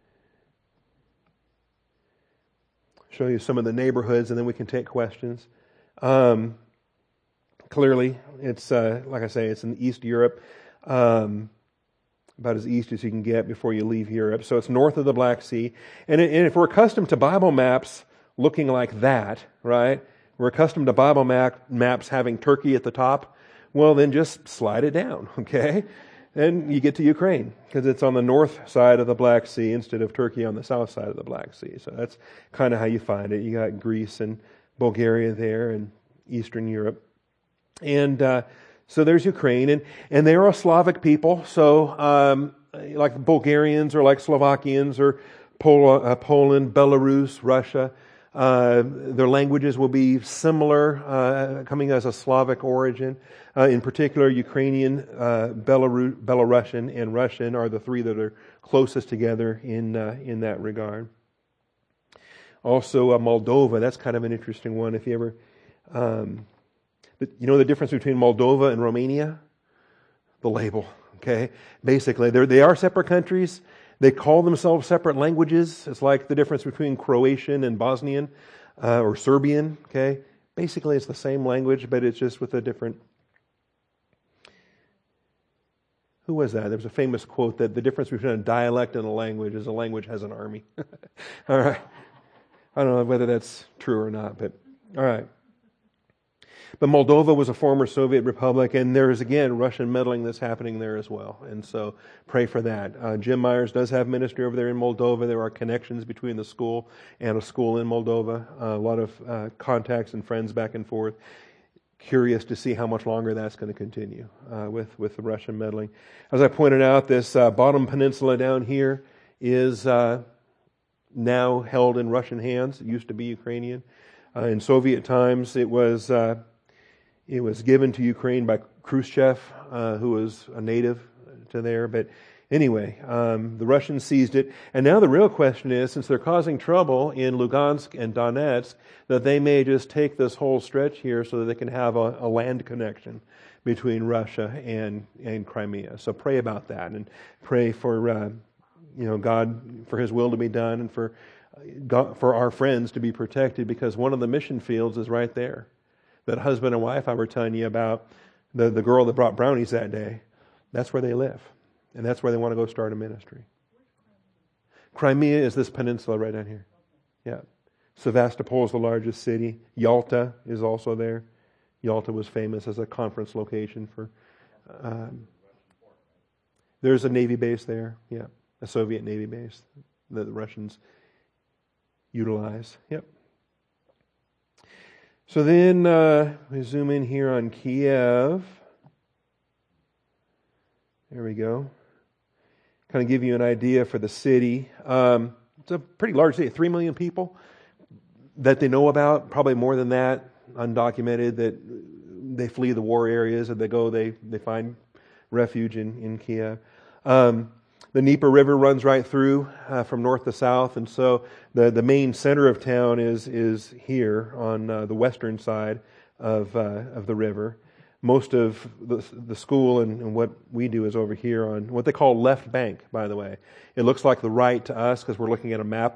Speaker 1: Show you some of the neighborhoods, and then we can take questions. Um, clearly, it's, uh, like I say, it's in East Europe, um, about as east as you can get before you leave Europe. So it's north of the Black Sea. And, it, and if we're accustomed to Bible maps looking like that, right? We're accustomed to Bible map, maps having Turkey at the top. Well, then just slide it down, okay? And you get to Ukraine, because it's on the north side of the Black Sea instead of Turkey on the south side of the Black Sea. So that's kind of how you find it. You got Greece and Bulgaria there and Eastern Europe. And uh, so there's Ukraine. And, and they are a Slavic people. So um, like Bulgarians or like Slovakians or Pol- uh, Poland, Belarus, Russia. Uh, their languages will be similar, uh, coming as a Slavic origin. Uh, in particular, Ukrainian, uh, Belaru- Belarusian, and Russian are the three that are closest together in uh, in that regard. Also, uh, Moldova. That's kind of an interesting one. If you ever, um, you know, the difference between Moldova and Romania, the label. Okay, basically, they they are separate countries. They call themselves separate languages. It's like the difference between Croatian and Bosnian uh, or Serbian. Okay, basically it's the same language, but it's just with a different. Who was that? There was a famous quote that the difference between a dialect and a language is a language has an army. All right, I don't know whether that's true or not, but all right. But Moldova was a former Soviet republic, and there is, again, Russian meddling that's happening there as well. And so pray for that. Uh, Jim Myers does have ministry over there in Moldova. There are connections between the school and a school in Moldova. Uh, a lot of uh, contacts and friends back and forth. Curious to see how much longer that's going to continue uh, with, with the Russian meddling. As I pointed out, this uh, bottom peninsula down here is uh, now held in Russian hands. It used to be Ukrainian. Uh, in Soviet times, it was... Uh, It was given to Ukraine by Khrushchev, uh, who was a native to there. But anyway, um, the Russians seized it. And now the real question is, since they're causing trouble in Lugansk and Donetsk, that they may just take this whole stretch here so that they can have a, a land connection between Russia and, and Crimea. So pray about that and pray for uh, you know God, for His will to be done and for God, for our friends to be protected, because one of the mission fields is right there. That husband and wife I were telling you about, the, the girl that brought brownies that day, that's where they live. And that's where they want to go start a ministry. Crimea is this peninsula right down here. Yeah. Sevastopol is the largest city. Yalta is also there. Yalta was famous as a conference location for... Um, there's a Navy base there. Yeah. A Soviet Navy base that the Russians utilize. Yep. So then uh, we zoom in here on Kiev. There we go. Kind of give you an idea for the city. Um, it's a pretty large city, three million people that they know about, probably more than that, undocumented, that they flee the war areas and they go, they, they find refuge in, in Kiev. Um, The Dnieper River runs right through uh, from north to south, and so the, the main center of town is is here on uh, the western side of uh, of the river. Most of the, the school and, and what we do is over here on what they call left bank, by the way. It looks like the right to us because we're looking at a map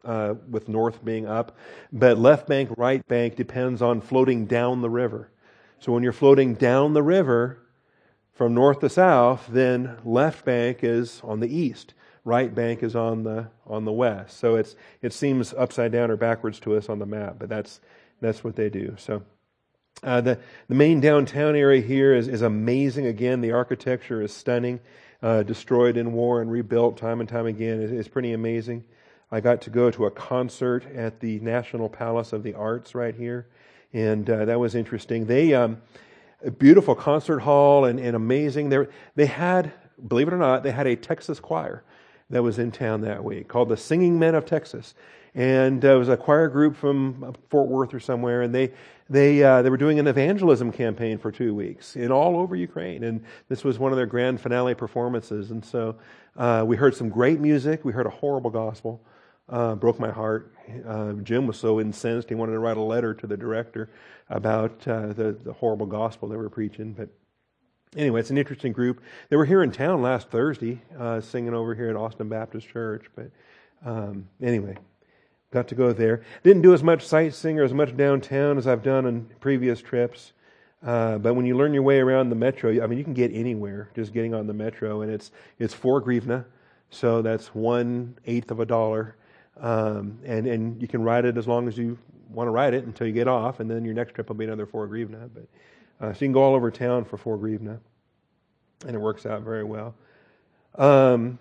Speaker 1: uh, with north being up. But left bank, right bank depends on floating down the river. So when you're floating down the river from north to south, then left bank is on the east. Right bank is on the on the west. So it's it seems upside down or backwards to us on the map, but that's that's what they do. So uh, the the main downtown area here is is amazing. Again, the architecture is stunning. Uh, destroyed in war and rebuilt time and time again. It, it's pretty amazing. I got to go to a concert at the National Palace of the Arts right here, and uh, that was interesting. They um, a beautiful concert hall and, and amazing. They they had, believe it or not, they had a Texas choir that was in town that week called the Singing Men of Texas, and uh, it was a choir group from Fort Worth or somewhere, and they they uh, they were doing an evangelism campaign for two weeks in all over Ukraine, and this was one of their grand finale performances. And so uh, we heard some great music. We heard a horrible gospel, uh, broke my heart. Uh, Jim was so incensed he wanted to write a letter to the director about uh, the the horrible gospel they were preaching, but. Anyway, it's an interesting group. They were here in town last Thursday, uh, singing over here at Austin Baptist Church. But um, anyway, got to go there. Didn't do as much sightseeing or as much downtown as I've done on previous trips. Uh, but when you learn your way around the metro, I mean, you can get anywhere just getting on the metro, and it's it's four grivna, so that's one eighth of a dollar, um, and and you can ride it as long as you want to ride it until you get off, and then your next trip will be another four grivna. But Uh, so you can go all over town for four grivna, and it works out very well. Um,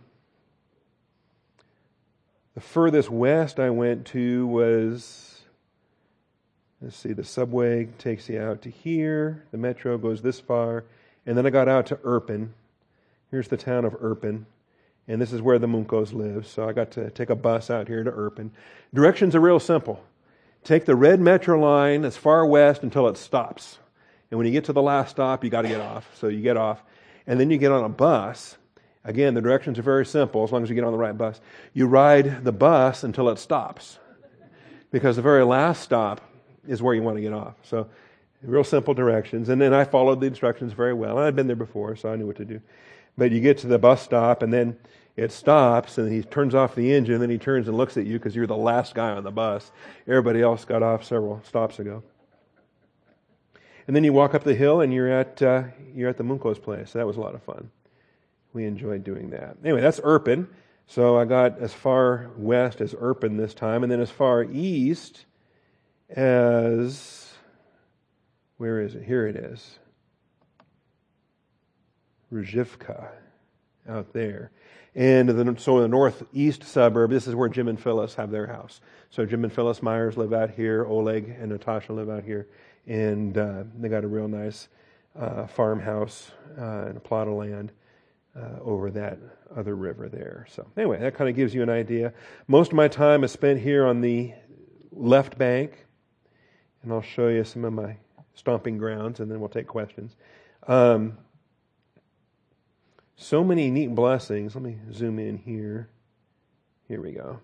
Speaker 1: the furthest west I went to was, let's see, the subway takes you out to here, the metro goes this far, and then I got out to Irpin. Here's the town of Irpin, and this is where the Munkos live, so I got to take a bus out here to Irpin. Directions are real simple. Take the red metro line as far west until it stops. And when you get to the last stop, you got to get off. So you get off. And then you get on a bus. Again, the directions are very simple as long as you get on the right bus. You ride the bus until it stops. Because the very last stop is where you want to get off. So real simple directions. And then I followed the instructions very well. And I'd been there before, so I knew what to do. But you get to the bus stop, and then it stops, and he turns off the engine, and then he turns and looks at you because you're the last guy on the bus. Everybody else got off several stops ago. And then you walk up the hill, and you're at uh, you're at the Munkos place. So that was a lot of fun. We enjoyed doing that. Anyway, that's Irpin. So I got as far west as Irpin this time, and then as far east as, where is it? Here it is. Rzhivka, out there. And the, so in the northeast suburb, this is where Jim and Phyllis have their house. So Jim and Phyllis Myers live out here. Oleg and Natasha live out here. And uh, they got a real nice uh, farmhouse uh, and a plot of land uh, over that other river there. So anyway, that kind of gives you an idea. Most of my time is spent here on the left bank. And I'll show you some of my stomping grounds, and then we'll take questions. Um, so many neat blessings. Let me zoom in here. Here we go.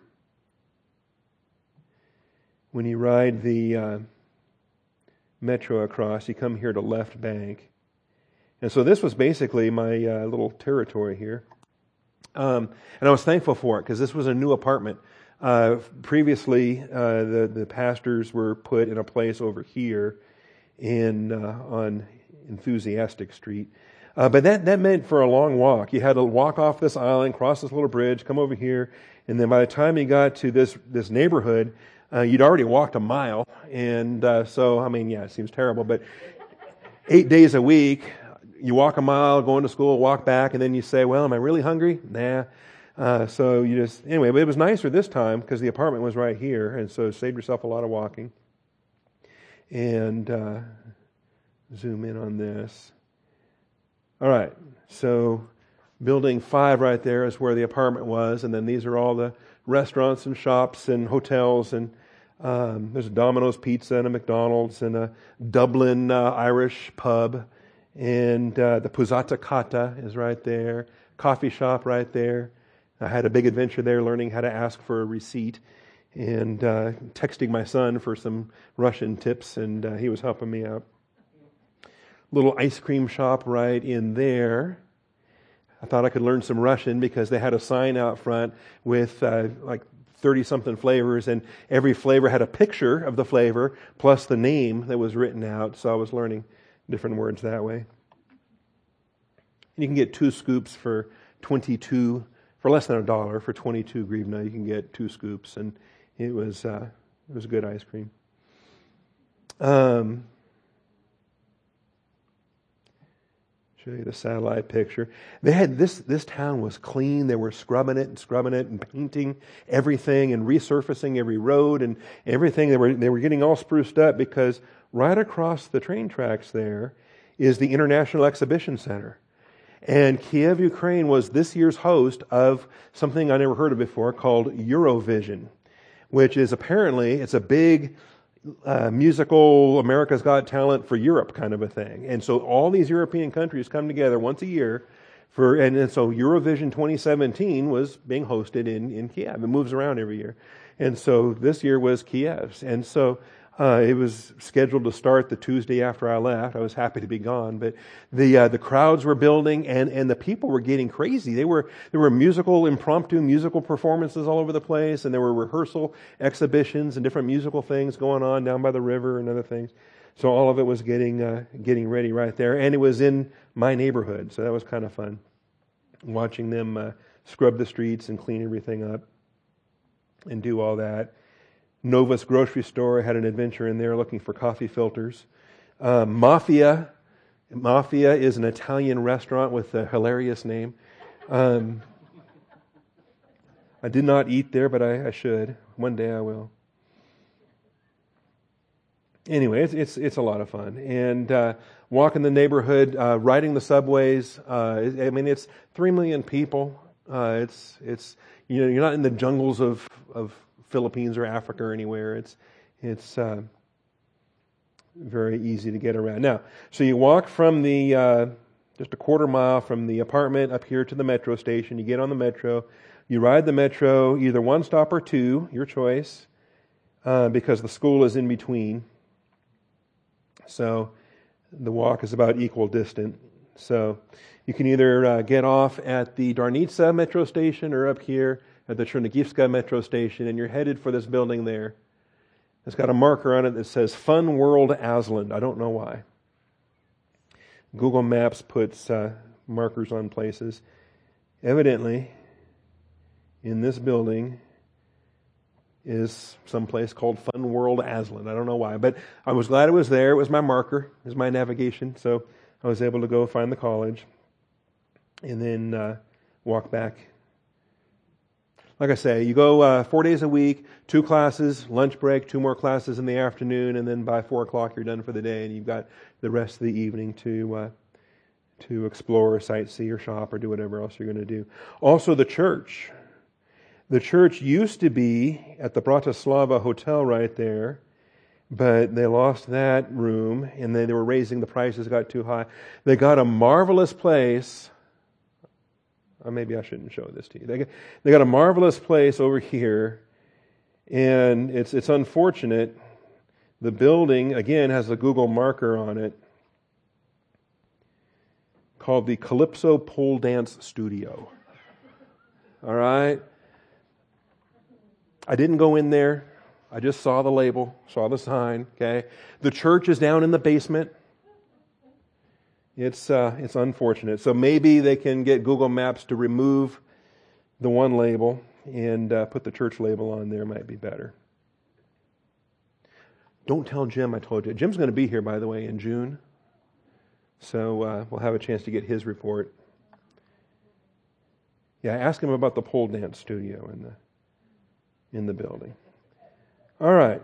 Speaker 1: When you ride the uh, metro across, you come here to left bank. And so this was basically my uh, little territory here. Um, and I was thankful for it because this was a new apartment. Uh, previously, uh, the, the pastors were put in a place over here in uh, on Enthusiastic Street. Uh, but that, that meant for a long walk. You had to walk off this island, cross this little bridge, come over here, and then by the time you got to this this neighborhood, uh, you'd already walked a mile. And uh, so, I mean, yeah, it seems terrible, but eight days a week, you walk a mile, going to school, walk back, and then you say, well, am I really hungry? Nah. Uh, so you just, anyway, but it was nicer this time because the apartment was right here, and so it saved yourself a lot of walking. And uh, zoom in on this. All right, so building five right there is where the apartment was, and then these are all the restaurants and shops and hotels, and um, there's a Domino's Pizza and a McDonald's and a Dublin uh, Irish pub, and uh, the Pusata Kata is right there, coffee shop right there. I had a big adventure there learning how to ask for a receipt and uh, texting my son for some Russian tips, and uh, he was helping me out. Little ice cream shop right in there. I thought I could learn some Russian because they had a sign out front with uh, like thirty-something flavors, and every flavor had a picture of the flavor plus the name that was written out, so I was learning different words that way. You can get two scoops for twenty-two, for less than a dollar, for twenty-two grivna. You can get two scoops, and it was uh, it was good ice cream. Um, show you the satellite picture. They had this. This town was clean. They were scrubbing it and scrubbing it and painting everything and resurfacing every road and everything. They were they were getting all spruced up because right across the train tracks there is the International Exhibition Center. And Kiev, Ukraine was this year's host of something I never heard of before called Eurovision, which is apparently, it's a big uh, musical America's Got Talent for Europe kind of a thing. And so all these European countries come together once a year for, and, and so Eurovision twenty seventeen was being hosted in, in Kiev. It moves around every year. And so this year was Kiev's. And so Uh, it was scheduled to start the Tuesday after I left. I was happy to be gone, but the uh, the crowds were building, and, and the people were getting crazy. They were there were musical, impromptu musical performances all over the place, and there were rehearsal exhibitions and different musical things going on down by the river and other things. So all of it was getting uh, getting ready right there, and it was in my neighborhood, so that was kind of fun, watching them uh, scrub the streets and clean everything up and do all that. Novus grocery store had an adventure in there looking for coffee filters. Uh, Mafia. Mafia is an Italian restaurant with a hilarious name. Um, I did not eat there, but I, I should. One day I will. Anyway, it's it's, it's a lot of fun. And uh, walking the neighborhood, uh, riding the subways. Uh, I mean, it's three million people. Uh, it's it's you know you're not in the jungles of of Philippines or Africa or anywhere. It's it's uh, very easy to get around. Now, so you walk from the uh, just a quarter mile from the apartment up here to the metro station. You get on the metro. You ride the metro, either one stop or two, your choice, uh, because the school is in between. So the walk is about equal distant. So you can either uh, get off at the Darnitsa metro station or up here at the Chernigivska metro station, and you're headed for this building there. It's got a marker on it that says Fun World Aslan. I don't know why. Google Maps puts uh, markers on places. Evidently, in this building is some place called Fun World Aslan. I don't know why, but I was glad it was there. It was my marker. It was my navigation, so I was able to go find the college and then uh, walk back. Like I say, you go uh, four days a week, two classes, lunch break, two more classes in the afternoon, and then by four o'clock you're done for the day, and you've got the rest of the evening to uh, to explore, or sightsee, or shop, or do whatever else you're going to do. Also, the church. The church used to be at the Bratislava Hotel right there, but they lost that room, and then they were raising the prices, got too high. They got a marvelous place. Or maybe I shouldn't show this to you. They got, they got a marvelous place over here, and it's it's unfortunate. The building, again, has a Google marker on it called the Calypso Pole Dance Studio. All right? I didn't go in there. I just saw the label, saw the sign, okay? The church is down in the basement. It's uh, it's unfortunate. So maybe they can get Google Maps to remove the one label and uh, put the church label on there. Might be better. Don't tell Jim I told you. Jim's going to be here, by the way, in June. So uh, we'll have a chance to get his report. Yeah, ask him about the pole dance studio in the in the building. All right.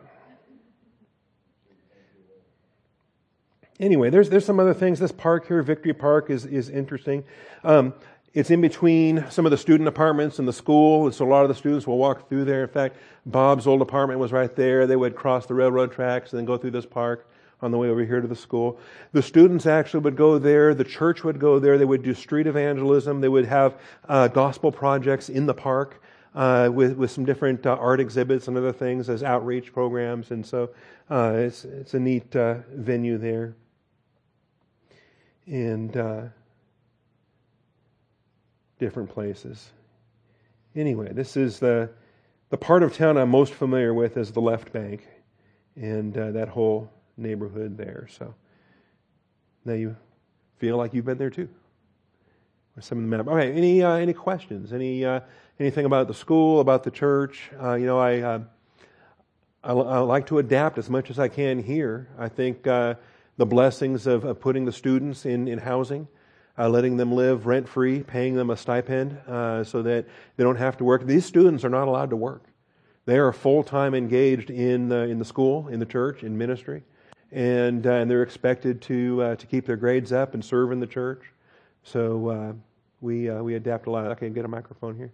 Speaker 1: Anyway, there's there's some other things. This park here, Victory Park, is is interesting. Um, it's in between some of the student apartments and the school, and so a lot of the students will walk through there. In fact, Bob's old apartment was right there. They would cross the railroad tracks and then go through this park on the way over here to the school. The students actually would go there. The church would go there. They would do street evangelism. They would have uh, gospel projects in the park uh, with with some different uh, art exhibits and other things as outreach programs. And so uh, it's it's a neat uh, venue there. And uh, different places. Anyway, this is the the part of town I'm most familiar with is the Left Bank, and uh, that whole neighborhood there. So now you feel like you've been there too. Or some of the men. Okay. Any uh, any questions? Any uh, anything about the school, about the church? Uh, you know, I, uh, I I like to adapt as much as I can here. I think uh, the blessings of, of putting the students in in housing. Uh, letting them live rent-free, paying them a stipend uh, so that they don't have to work. These students are not allowed to work. They are full-time engaged in uh, in the school, in the church, in ministry, and uh, and they're expected to uh, to keep their grades up and serve in the church. So uh, we uh, we adapt a lot. Okay, get a microphone here.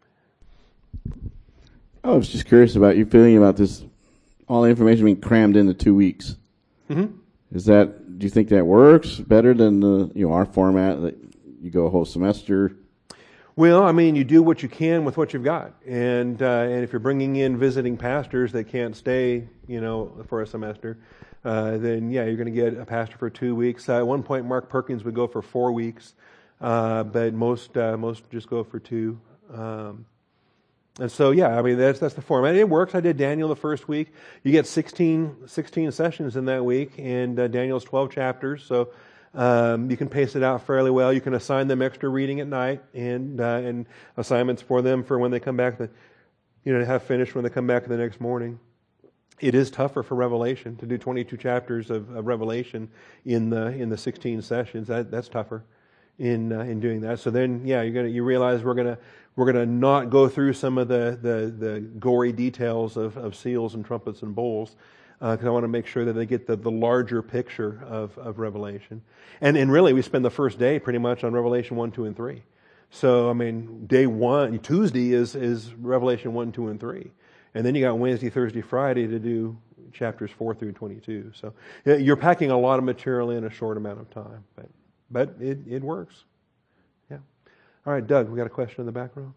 Speaker 6: I was just curious about your feeling about this, all the information being crammed into two weeks. Mm-hmm. Is that, do you think that works better than the, you know, our format that you go a whole semester?
Speaker 1: Well, I mean, you do what you can with what you've got, and uh, and if you're bringing in visiting pastors that can't stay, you know, for a semester, uh, then yeah, you're going to get a pastor for two weeks. Uh, at one point, Mark Perkins would go for four weeks, uh, but most uh, most just go for two. Um, And so, yeah, I mean, that's that's the format. It works. I did Daniel the first week. You get sixteen, sixteen sessions in that week, and uh, Daniel's twelve chapters, so um, you can pace it out fairly well. You can assign them extra reading at night and uh, and assignments for them for when they come back, the, you know, to have finished when they come back the next morning. It is tougher for Revelation to do twenty-two chapters of, of Revelation in the in the sixteen sessions. That that's tougher in uh, in doing that. So then, yeah, you're gonna you realize we're gonna we're gonna not go through some of the the, the gory details of, of seals and trumpets and bowls, because uh, I want to make sure that they get the, the larger picture of, of Revelation. And and really, we spend the first day pretty much on Revelation one, two, and three. So I mean, day one, Tuesday is is Revelation one, two, and three, and then you got Wednesday, Thursday, Friday to do chapters four through twenty-two. So you're packing a lot of material in a short amount of time, but. But it, it works. Yeah. All right, Doug, we got a question in the back row?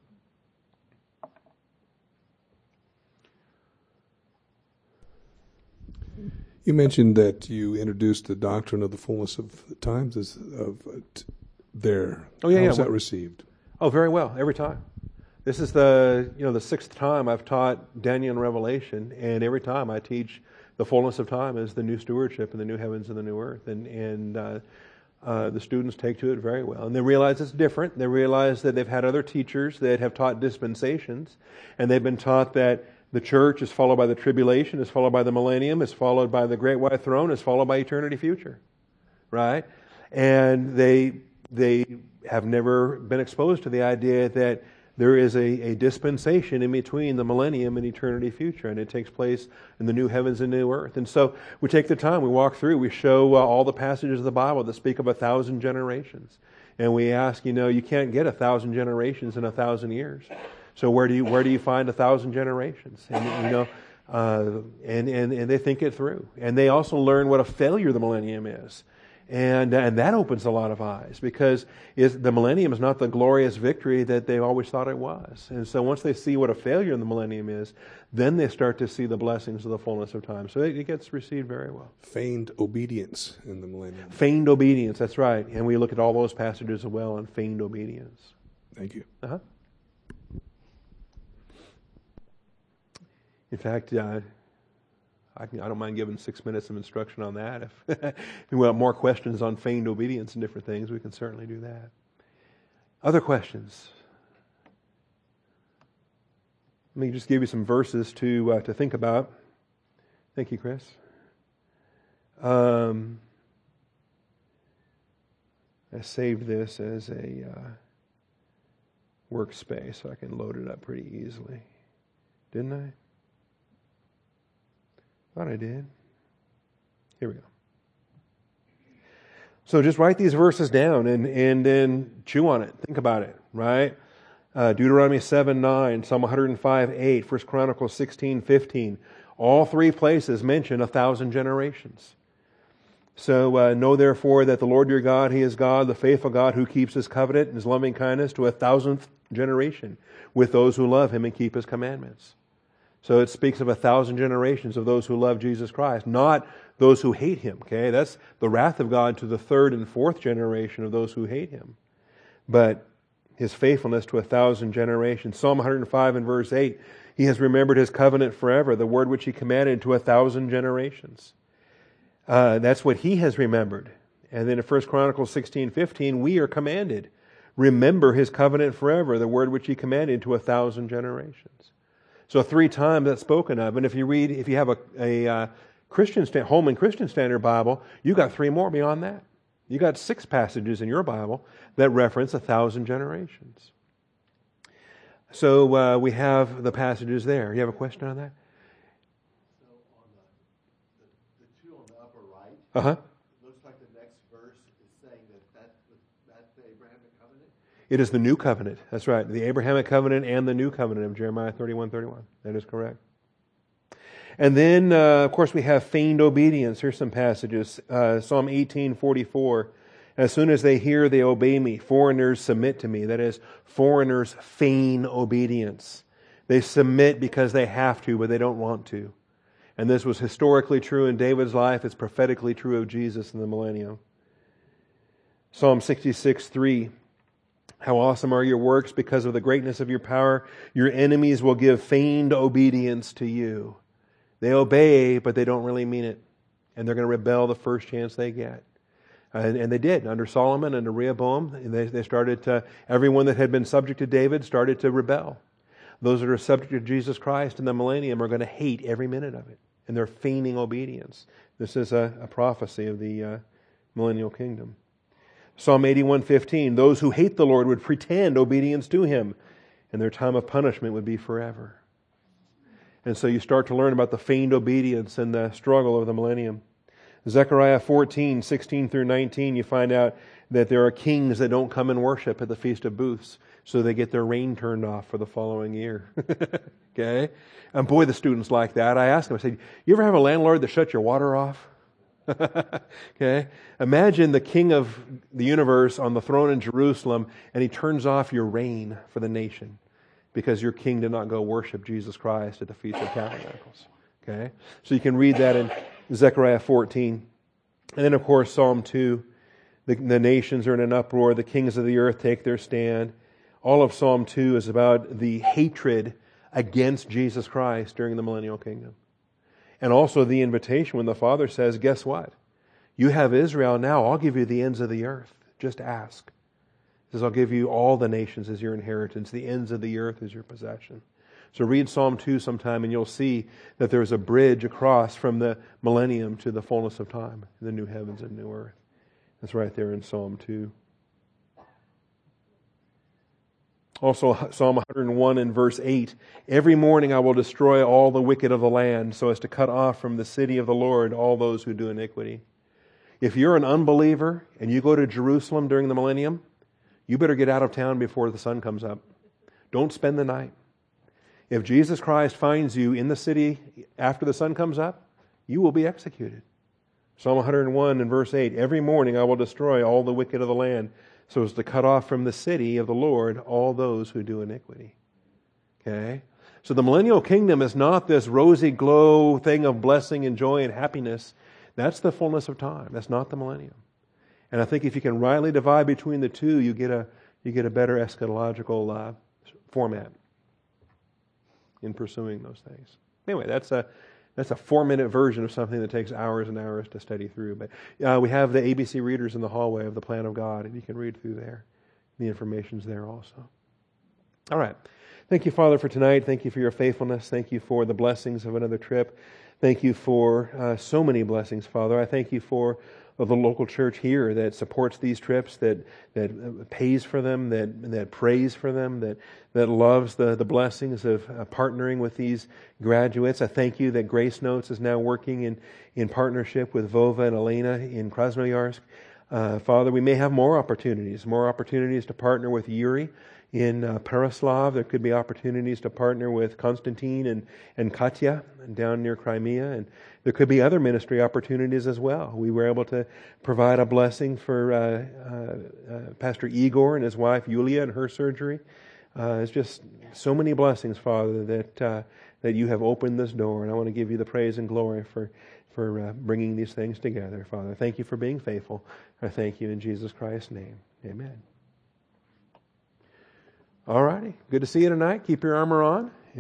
Speaker 2: You mentioned that you introduced the doctrine of the fullness of the times as of uh, t- there.
Speaker 1: Oh yeah,
Speaker 2: How
Speaker 1: yeah.
Speaker 2: was that received?
Speaker 1: Oh, very well. Every time. This is the you know the sixth time I've taught Daniel and Revelation, and every time I teach the fullness of time as the new stewardship and the new heavens and the new earth, and and. Uh, Uh, the students take to it very well. And they realize it's different. They realize that they've had other teachers that have taught dispensations, and they've been taught that the church is followed by the tribulation, is followed by the millennium, is followed by the great white throne, is followed by eternity future. Right? And they they have never been exposed to the idea that there is a, a dispensation in between the millennium and eternity future, and it takes place in the new heavens and new earth. And so we take the time, we walk through, we show uh, all the passages of the Bible that speak of a thousand generations. And we ask, you know, you can't get a thousand generations in a thousand years. So where do you where do you find a thousand generations? And you know, uh, and, and, and they think it through. And they also learn what a failure the millennium is. And and that opens a lot of eyes, because is, the millennium is not the glorious victory that they always thought it was. And so once they see what a failure in the millennium is, then they start to see the blessings of the fullness of time. So it, it gets received very well.
Speaker 2: Feigned obedience in the millennium.
Speaker 1: Feigned obedience, that's right. And we look at all those passages as well on feigned obedience.
Speaker 2: Thank you.
Speaker 1: Uh-huh. In fact, uh, I, can, I don't mind giving six minutes of instruction on that. If, if we want more questions on feigned obedience and different things, we can certainly do that. Other questions? Let me just give you some verses to uh, to think about. Thank you, Chris. Um, I saved this as a uh, workspace, so I can load it up pretty easily. Didn't I? Thought I did. Here we go. So just write these verses down and, and then chew on it. Think about it, right? Uh, Deuteronomy seven nine, Psalm one hundred five eight, First Chronicles sixteen fifteen. All three places mention a thousand generations. So uh, know therefore that the Lord your God, He is God, the faithful God who keeps His covenant and His loving kindness to a thousandth generation with those who love Him and keep His commandments. So it speaks of a thousand generations of those who love Jesus Christ, not those who hate Him. Okay, that's the wrath of God to the third and fourth generation of those who hate Him. But His faithfulness to a thousand generations. Psalm one hundred five and verse eight, He has remembered His covenant forever, the word which He commanded to a thousand generations. Uh, that's what He has remembered. And then in First Chronicles sixteen fifteen, we are commanded, remember His covenant forever, the word which He commanded to a thousand generations. So three times that's spoken of. And if you read, if you have a, a uh, Christian Holman Christian Standard Bible, you got three more beyond that. You got six passages in your Bible that reference a thousand generations. So uh, we have the passages there. You have a question on that?
Speaker 4: So on the, the, the two on the upper right,
Speaker 1: Uh-huh.
Speaker 4: it looks like the next verse is saying that that's the, that's the Abrahamic covenant.
Speaker 1: It is the new covenant. That's right. The Abrahamic covenant and the new covenant of Jeremiah thirty-one thirty-one. That is correct. And then, uh, of course, we have feigned obedience. Here's some passages. Uh, Psalm eighteen forty-four. As soon as they hear, they obey me. Foreigners submit to me. That is, foreigners feign obedience. They submit because they have to, but they don't want to. And this was historically true in David's life. It's prophetically true of Jesus in the millennium. Psalm sixty-six three. How awesome are your works because of the greatness of your power. Your enemies will give feigned obedience to you. They obey, but they don't really mean it. And they're going to rebel the first chance they get. And, and they did. Under Solomon and Rehoboam, they, they started to, everyone that had been subject to David started to rebel. Those that are subject to Jesus Christ in the millennium are going to hate every minute of it. And they're feigning obedience. This is a, a prophecy of the uh, millennial kingdom. Psalm eighty-one fifteen, those who hate the Lord would pretend obedience to Him, and their time of punishment would be forever. And so you start to learn about the feigned obedience and the struggle of the millennium. Zechariah fourteen sixteen through nineteen, you find out that there are kings that don't come and worship at the Feast of Booths, so they get their rain turned off for the following year. Okay? And boy, the students like that. I asked them, I said, you ever have a landlord that shuts your water off? Okay? Imagine the king of the universe on the throne in Jerusalem, and he turns off your rain for the nation because your king did not go worship Jesus Christ at the Feast of Tabernacles. Okay? So you can read that in Zechariah fourteen. And then, of course, Psalm two. The, the nations are in an uproar. The kings of the earth take their stand. All of Psalm two is about the hatred against Jesus Christ during the millennial kingdom. And also the invitation when the Father says, guess what? You have Israel now. I'll give you the ends of the earth. Just ask. He says, I'll give you all the nations as your inheritance. The ends of the earth as your possession. So read Psalm two sometime and you'll see that there's a bridge across from the millennium to the fullness of time, the new heavens and new earth. That's right there in Psalm two. Also, Psalm one hundred one and verse eight. Every morning I will destroy all the wicked of the land so as to cut off from the city of the Lord all those who do iniquity. If you're an unbeliever and you go to Jerusalem during the millennium, you better get out of town before the sun comes up. Don't spend the night. If Jesus Christ finds you in the city after the sun comes up, you will be executed. Psalm one hundred one and verse eight. Every morning I will destroy all the wicked of the land so as to cut off from the city of the Lord all those who do iniquity. Okay? So the millennial kingdom is not this rosy glow thing of blessing and joy and happiness. That's the fullness of time. That's not the millennium. And I think if you can rightly divide between the two, you get a you get a better eschatological uh, format in pursuing those things. Anyway, that's a that's a four-minute version of something that takes hours and hours to study through. But uh, we have the A B C readers in the hallway of the Plan of God, and you can read through there. The information's there also. All right. Thank you, Father, for tonight. Thank you for your faithfulness. Thank you for the blessings of another trip. Thank you for uh, so many blessings, Father. I thank you for the local church here that supports these trips, that that pays for them, that that prays for them, that that loves the, the blessings of uh, partnering with these graduates. I thank you that Grace Notes is now working in, in partnership with Vova and Elena in Krasnoyarsk. Uh, Father, we may have more opportunities, more opportunities to partner with Yuri in uh, Pereslav. There could be opportunities to partner with Konstantin and, and Katya down near Crimea. And there could be other ministry opportunities as well. We were able to provide a blessing for uh, uh, uh, Pastor Igor and his wife Yulia and her surgery. Uh, it's just so many blessings, Father, that uh, that you have opened this door. And I want to give you the praise and glory for, for uh, bringing these things together, Father. Thank you for being faithful. I thank you in Jesus Christ's name. Amen. All righty. Good to see you tonight. Keep your armor on.